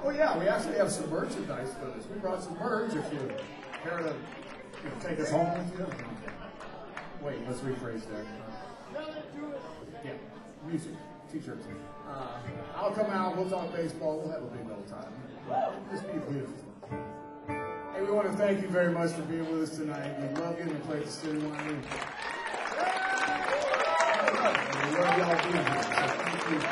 Oh yeah, we actually have some merchandise with us. We brought some merch if you care to you know, take us home with you. Wait, let's rephrase that. Yeah, music, t-shirts. Uh, I'll come out, we'll talk baseball, we'll have a big old time. Just be beautiful. Hey, we want to thank you very much for being with us tonight. We love getting to play at the City Line. And we love y'all being here. So thank you.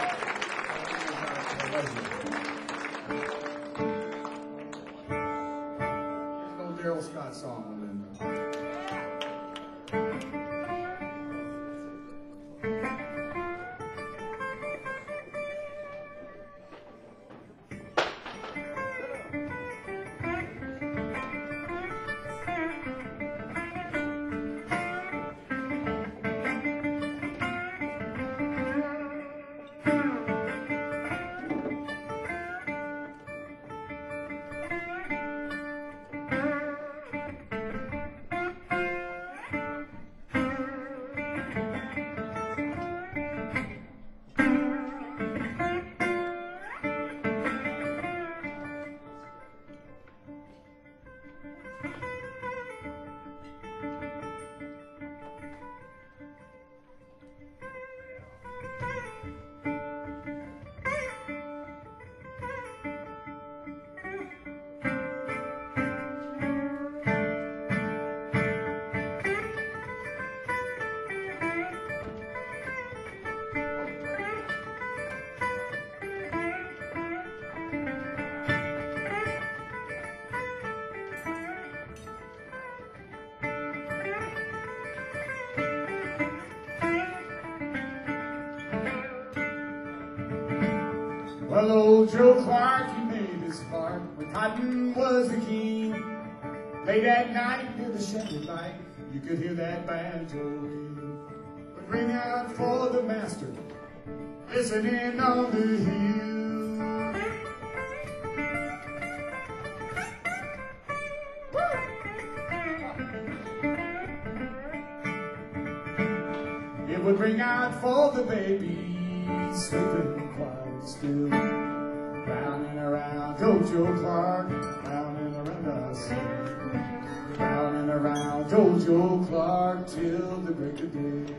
There's no Daryl Scott song, Linda. Well, old Joe Clark, he made his mark when cotton was the king. Late at night near the shanty light, you could hear that banjo ring. But ring out for the master, listening on the hill. It would ring out for the baby, sleeping quiet still. Round and around, go Joe Clark, round and around us. Round and around, go Joe Clark, till the break of day.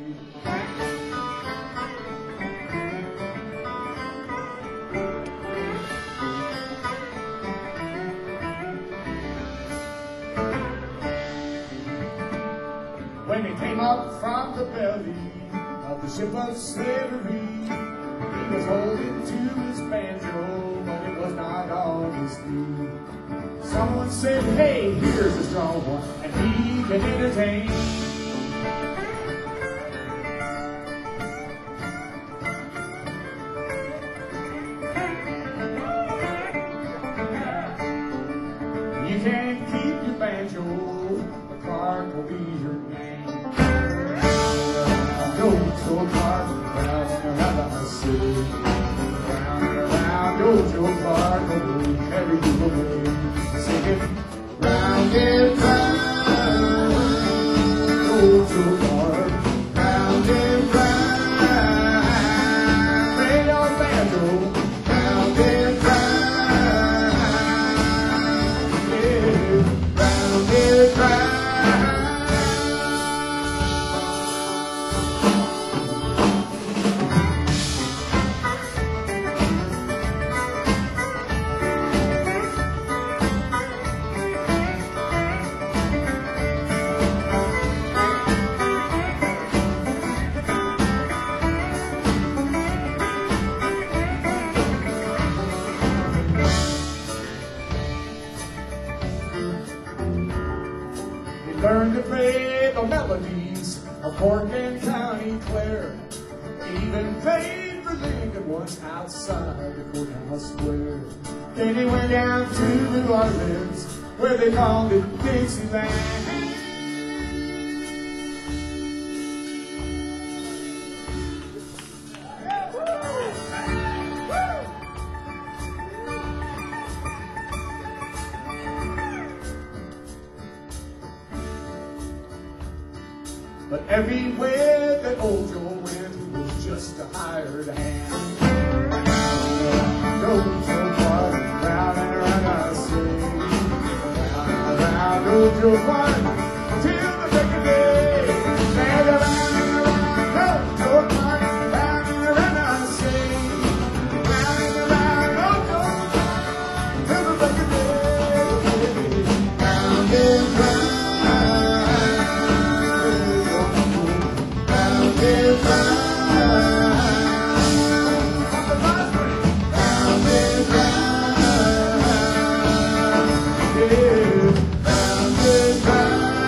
When he came up from the belly of the ship of slavery, he was holding to his banjo, but it was not on his knee. Someone said, hey, here's a strong one, and he can entertain. You can't keep your banjo, but Clark will be your name. Go, Joe Clark, round and around the city. Round and around, go, Joe Clark, oh, carry you away. Singing, round and round, go, Joe Clark, round and round. Play your banjo, round and round, yeah, round and round. Learned to play the melodies of Portland County Clare. Even played for Lincoln once outside the courthouse square. Then he went down to New Orleans, where they called it Dixieland. But everywhere that old Joe went, he was just a hired hand. Go, Joe Clark, till one, till the break of day. Stand around and around, go till one, round and around I sing. Round and around, go till one, till the break of day. Round and round, round and round. Round and round, yeah, round and round.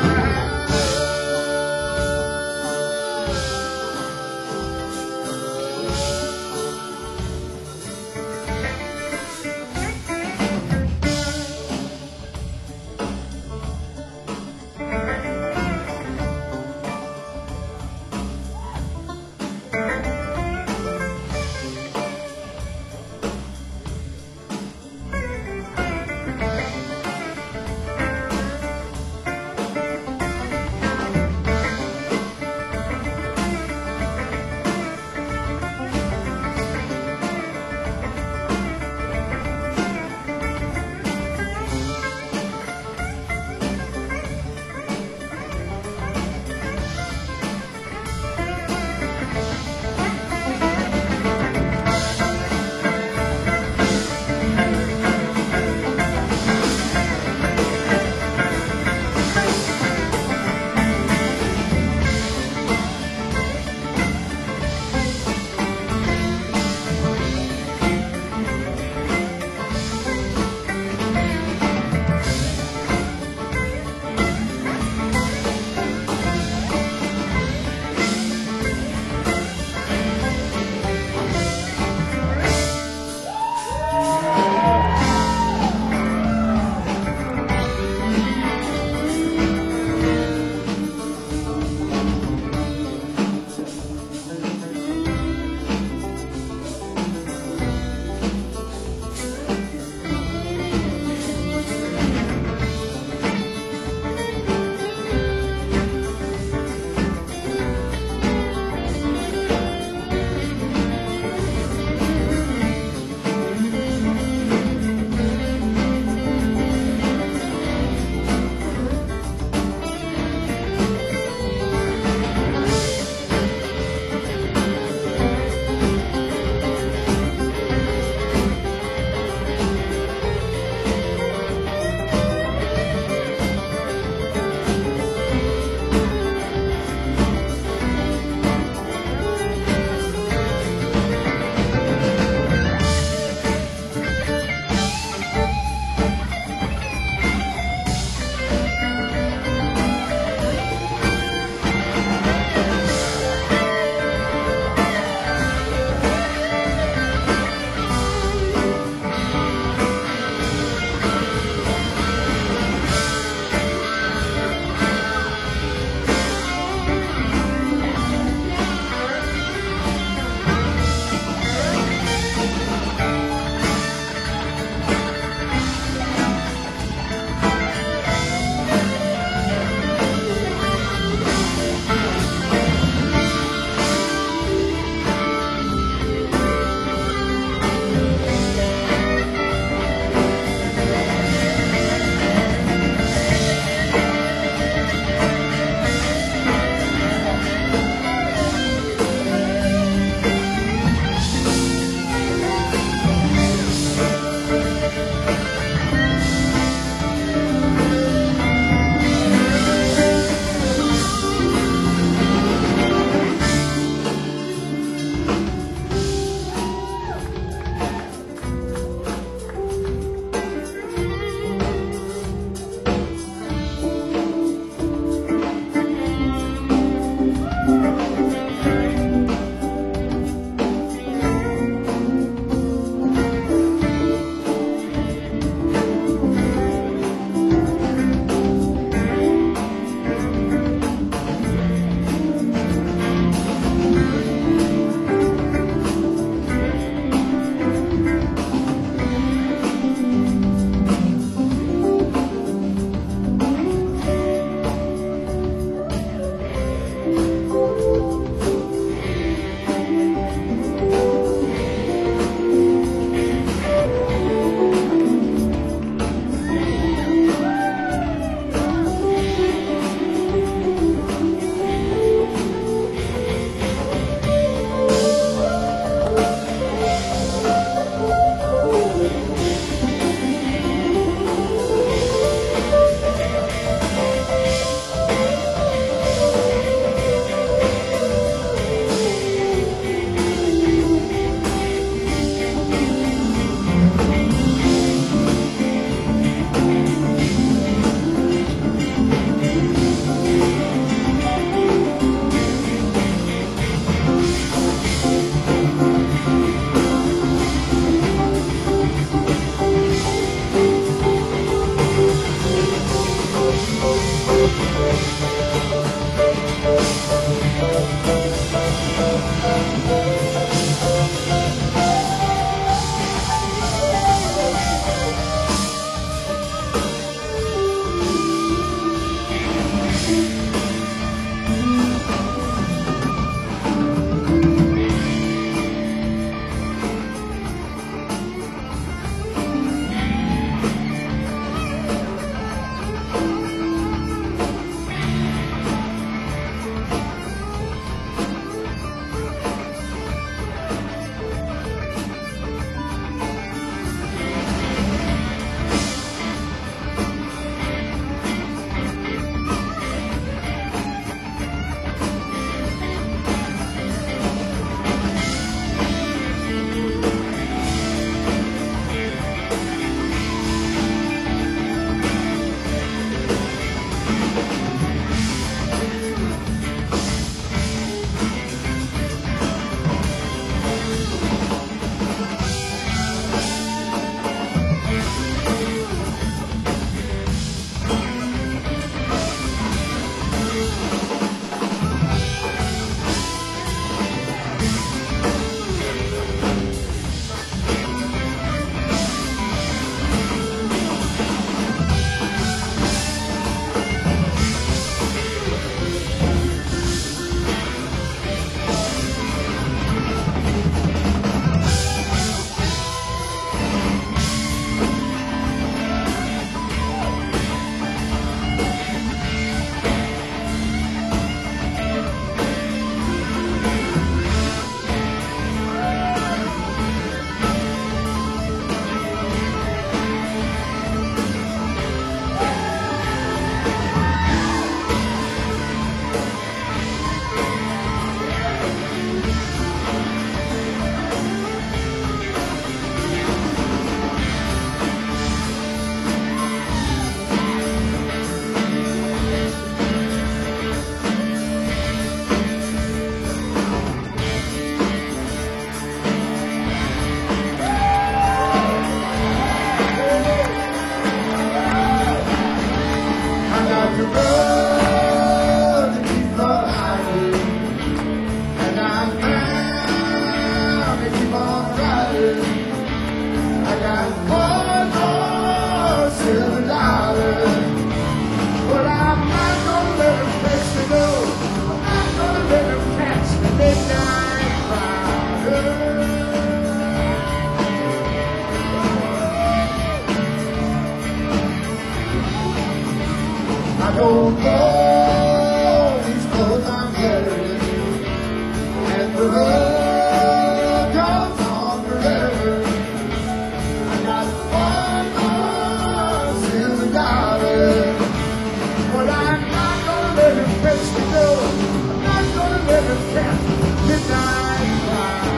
don't know these clothes I'm wearing, and the road goes on forever. I got one more silver dollar, but I'm not gonna let him face the door. I'm not gonna let him catch midnight rider.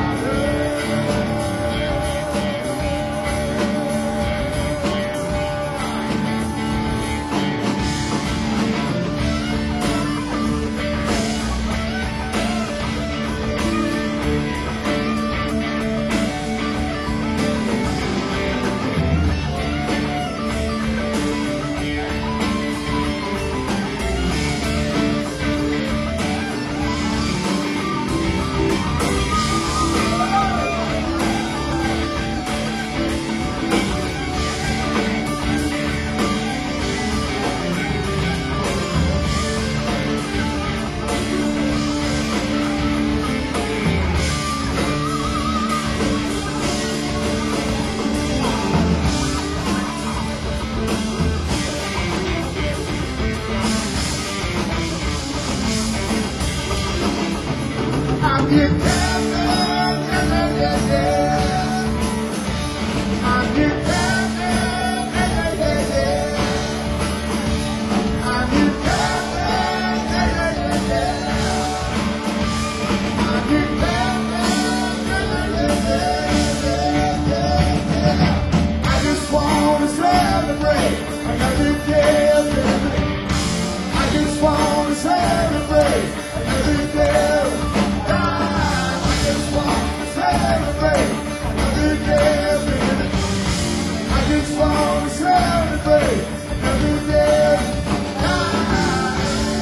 I'm your captain, yeah, yeah, yeah. I'm your captain, yeah, yeah, yeah. I'm your captain, yeah, yeah, yeah. I'm your captain, yeah, yeah, yeah. I just wanna celebrate another day of living. I just wanna celebrate another day of celebrate another day of living. I just want to celebrate another day of life.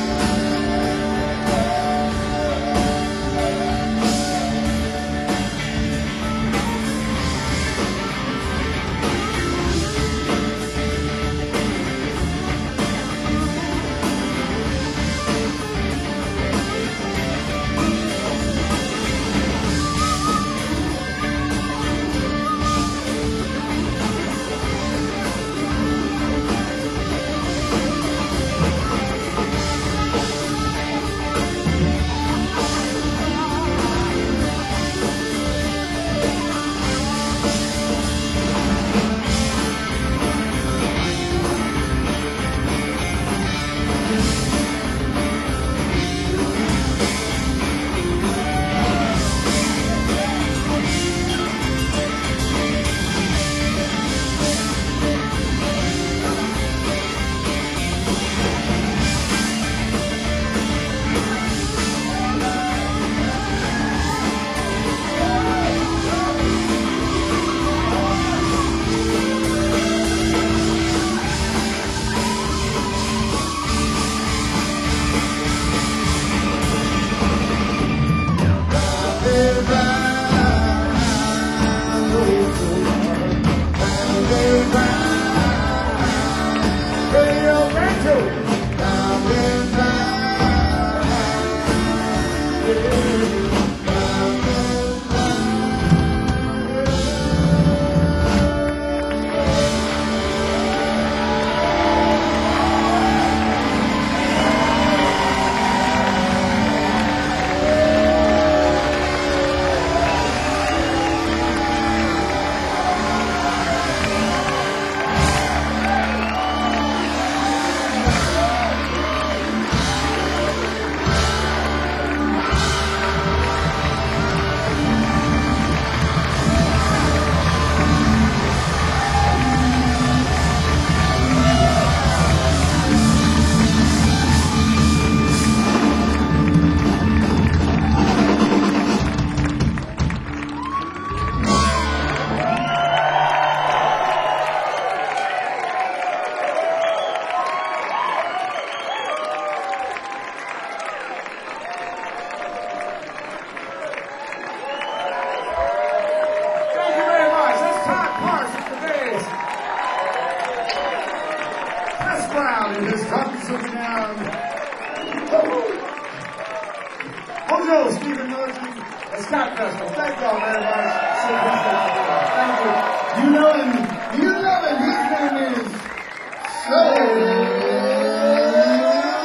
Hojo, Stephen Murphy, and Scott Festival. Thank y'all very much. So appreciate you. Thank you. You know him. You know him. His name is Soul.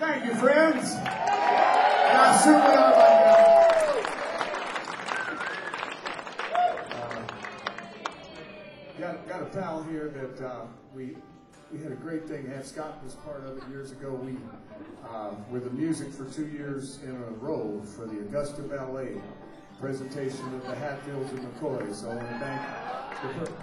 Thank you, friends. And I certainly are right now. Uh, got, got a pal here that uh, we we had a great thing. Have Scott was part of it years ago. We uh, were the music for two years in a row for the Augusta Ballet presentation of the Hatfields and McCoys. So I want to thank the.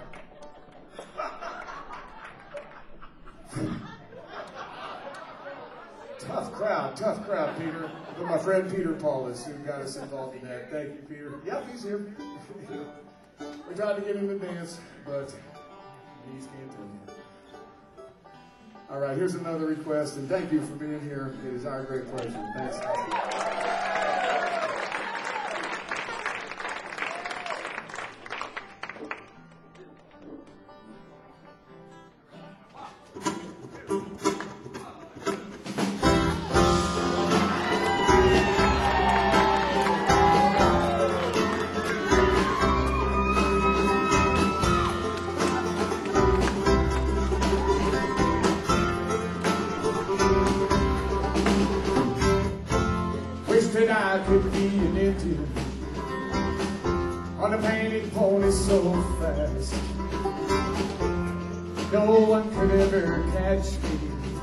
Tough crowd, tough crowd, Peter. But my friend Peter Paulus, who got us involved in that. Thank you, Peter. Yep, he's here. We tried to get him to dance, but he's can't do it. All right, here's another request, and thank you for being here. It is our great pleasure. Thanks. That I could be an Indian on a painted pony so fast. No one could ever catch me.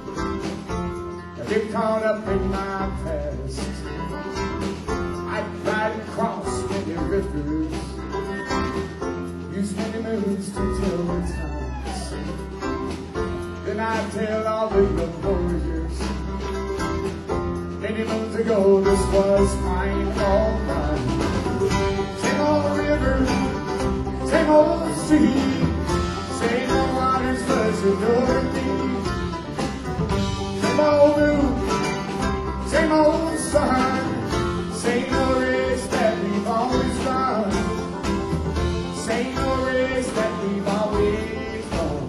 I get caught up in my past. I'd ride across many rivers, use many moons to tell the times. Then I'd tell all the young warriors, many moons ago, this was mine, all mine. Same old river, same old sea, same old waters floods adore me. Same old moon, same old sun, same old race that we've always run. Same old race that we've always run.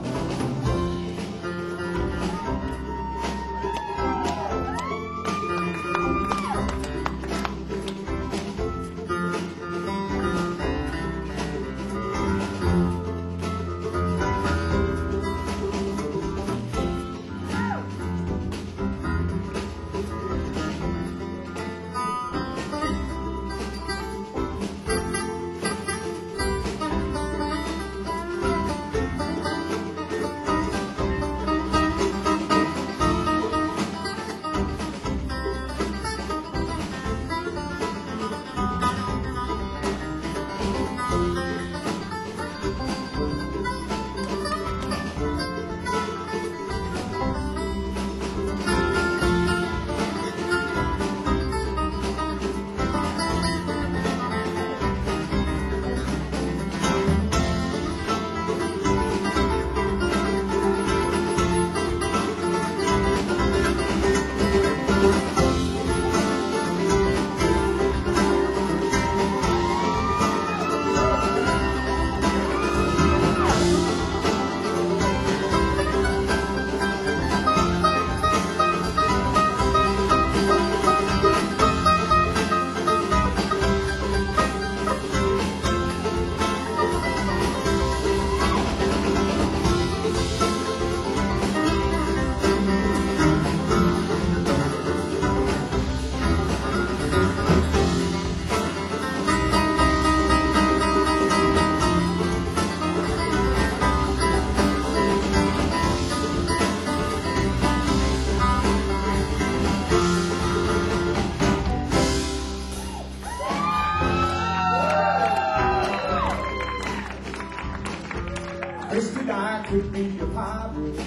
I could be a pirate,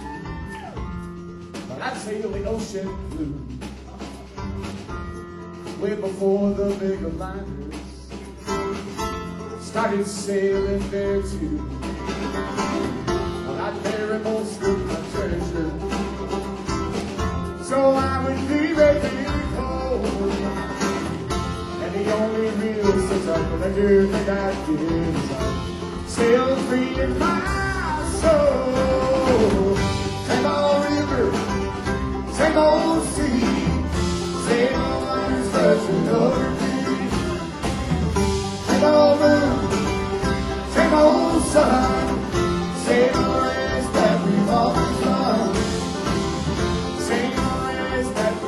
but I'd sail the ocean blue, way before the bigger liners started sailing there too. But I'd bury most of my treasure, so I would leave it here cold. And the only real sense of pleasure that I get is I sail free in my soul. Same old river, same old sea, same old waters rushing over me. Same old moon, same old sun, same old race that we've always run. Same old race that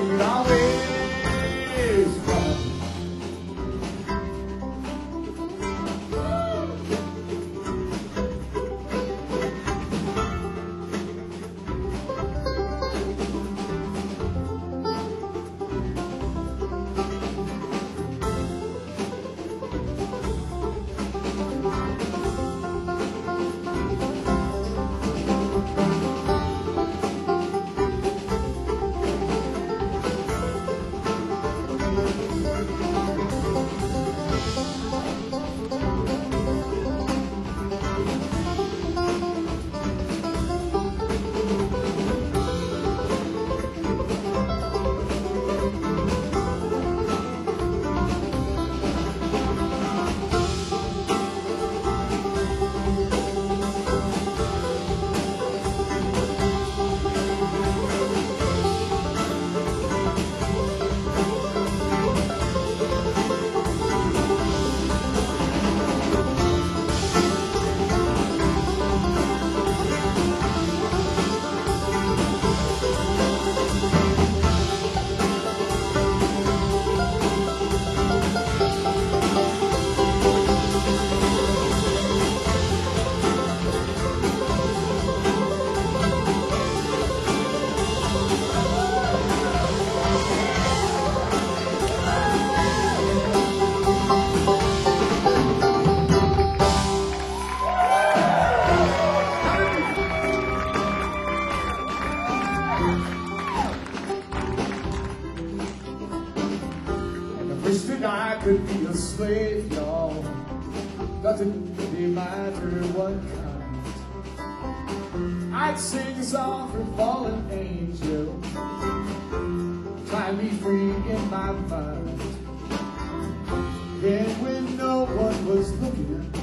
wish that I could be a slave, y'all. Doesn't really matter what kind. I'd sing a song for fallen angels, find me free in my mind. And when no one was looking,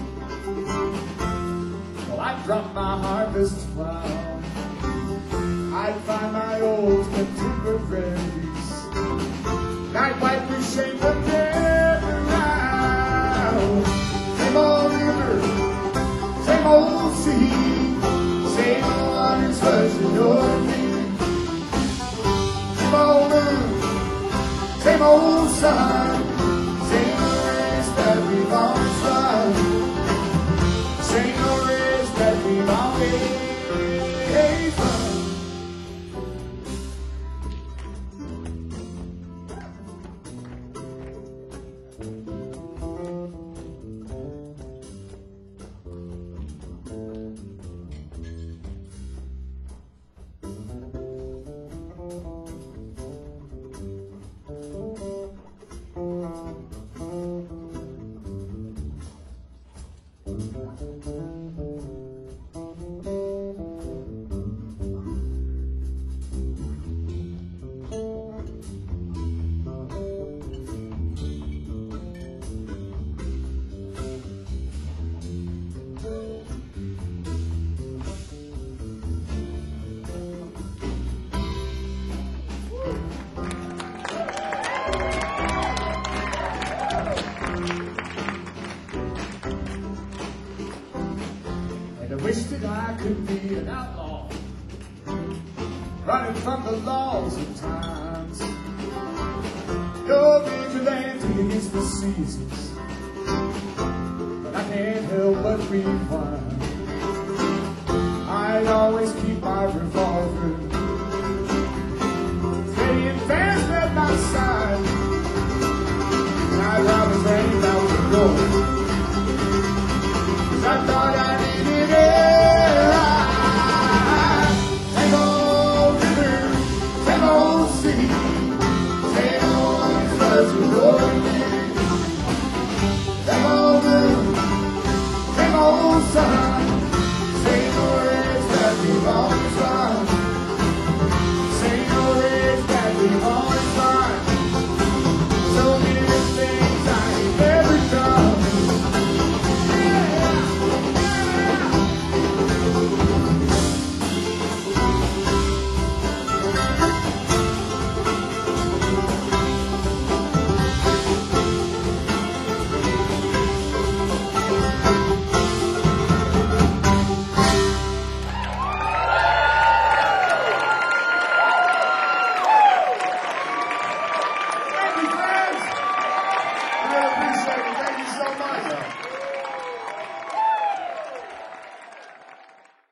well, I'd drop my harvest plow. I'd find my old contemporaries, and I'd wipe the shame from their around. Same old river, same old sea, same old waters rushing your feet. Same old moon, same old sun, same old race that we've always run, same old race that we've always run. I wish that I could be an outlaw, running from the laws of times. No vigilante against the seasons, but I can't help but rewind. I'd always keep my revolver steady and fast at my side, and I'd rob a train out the door.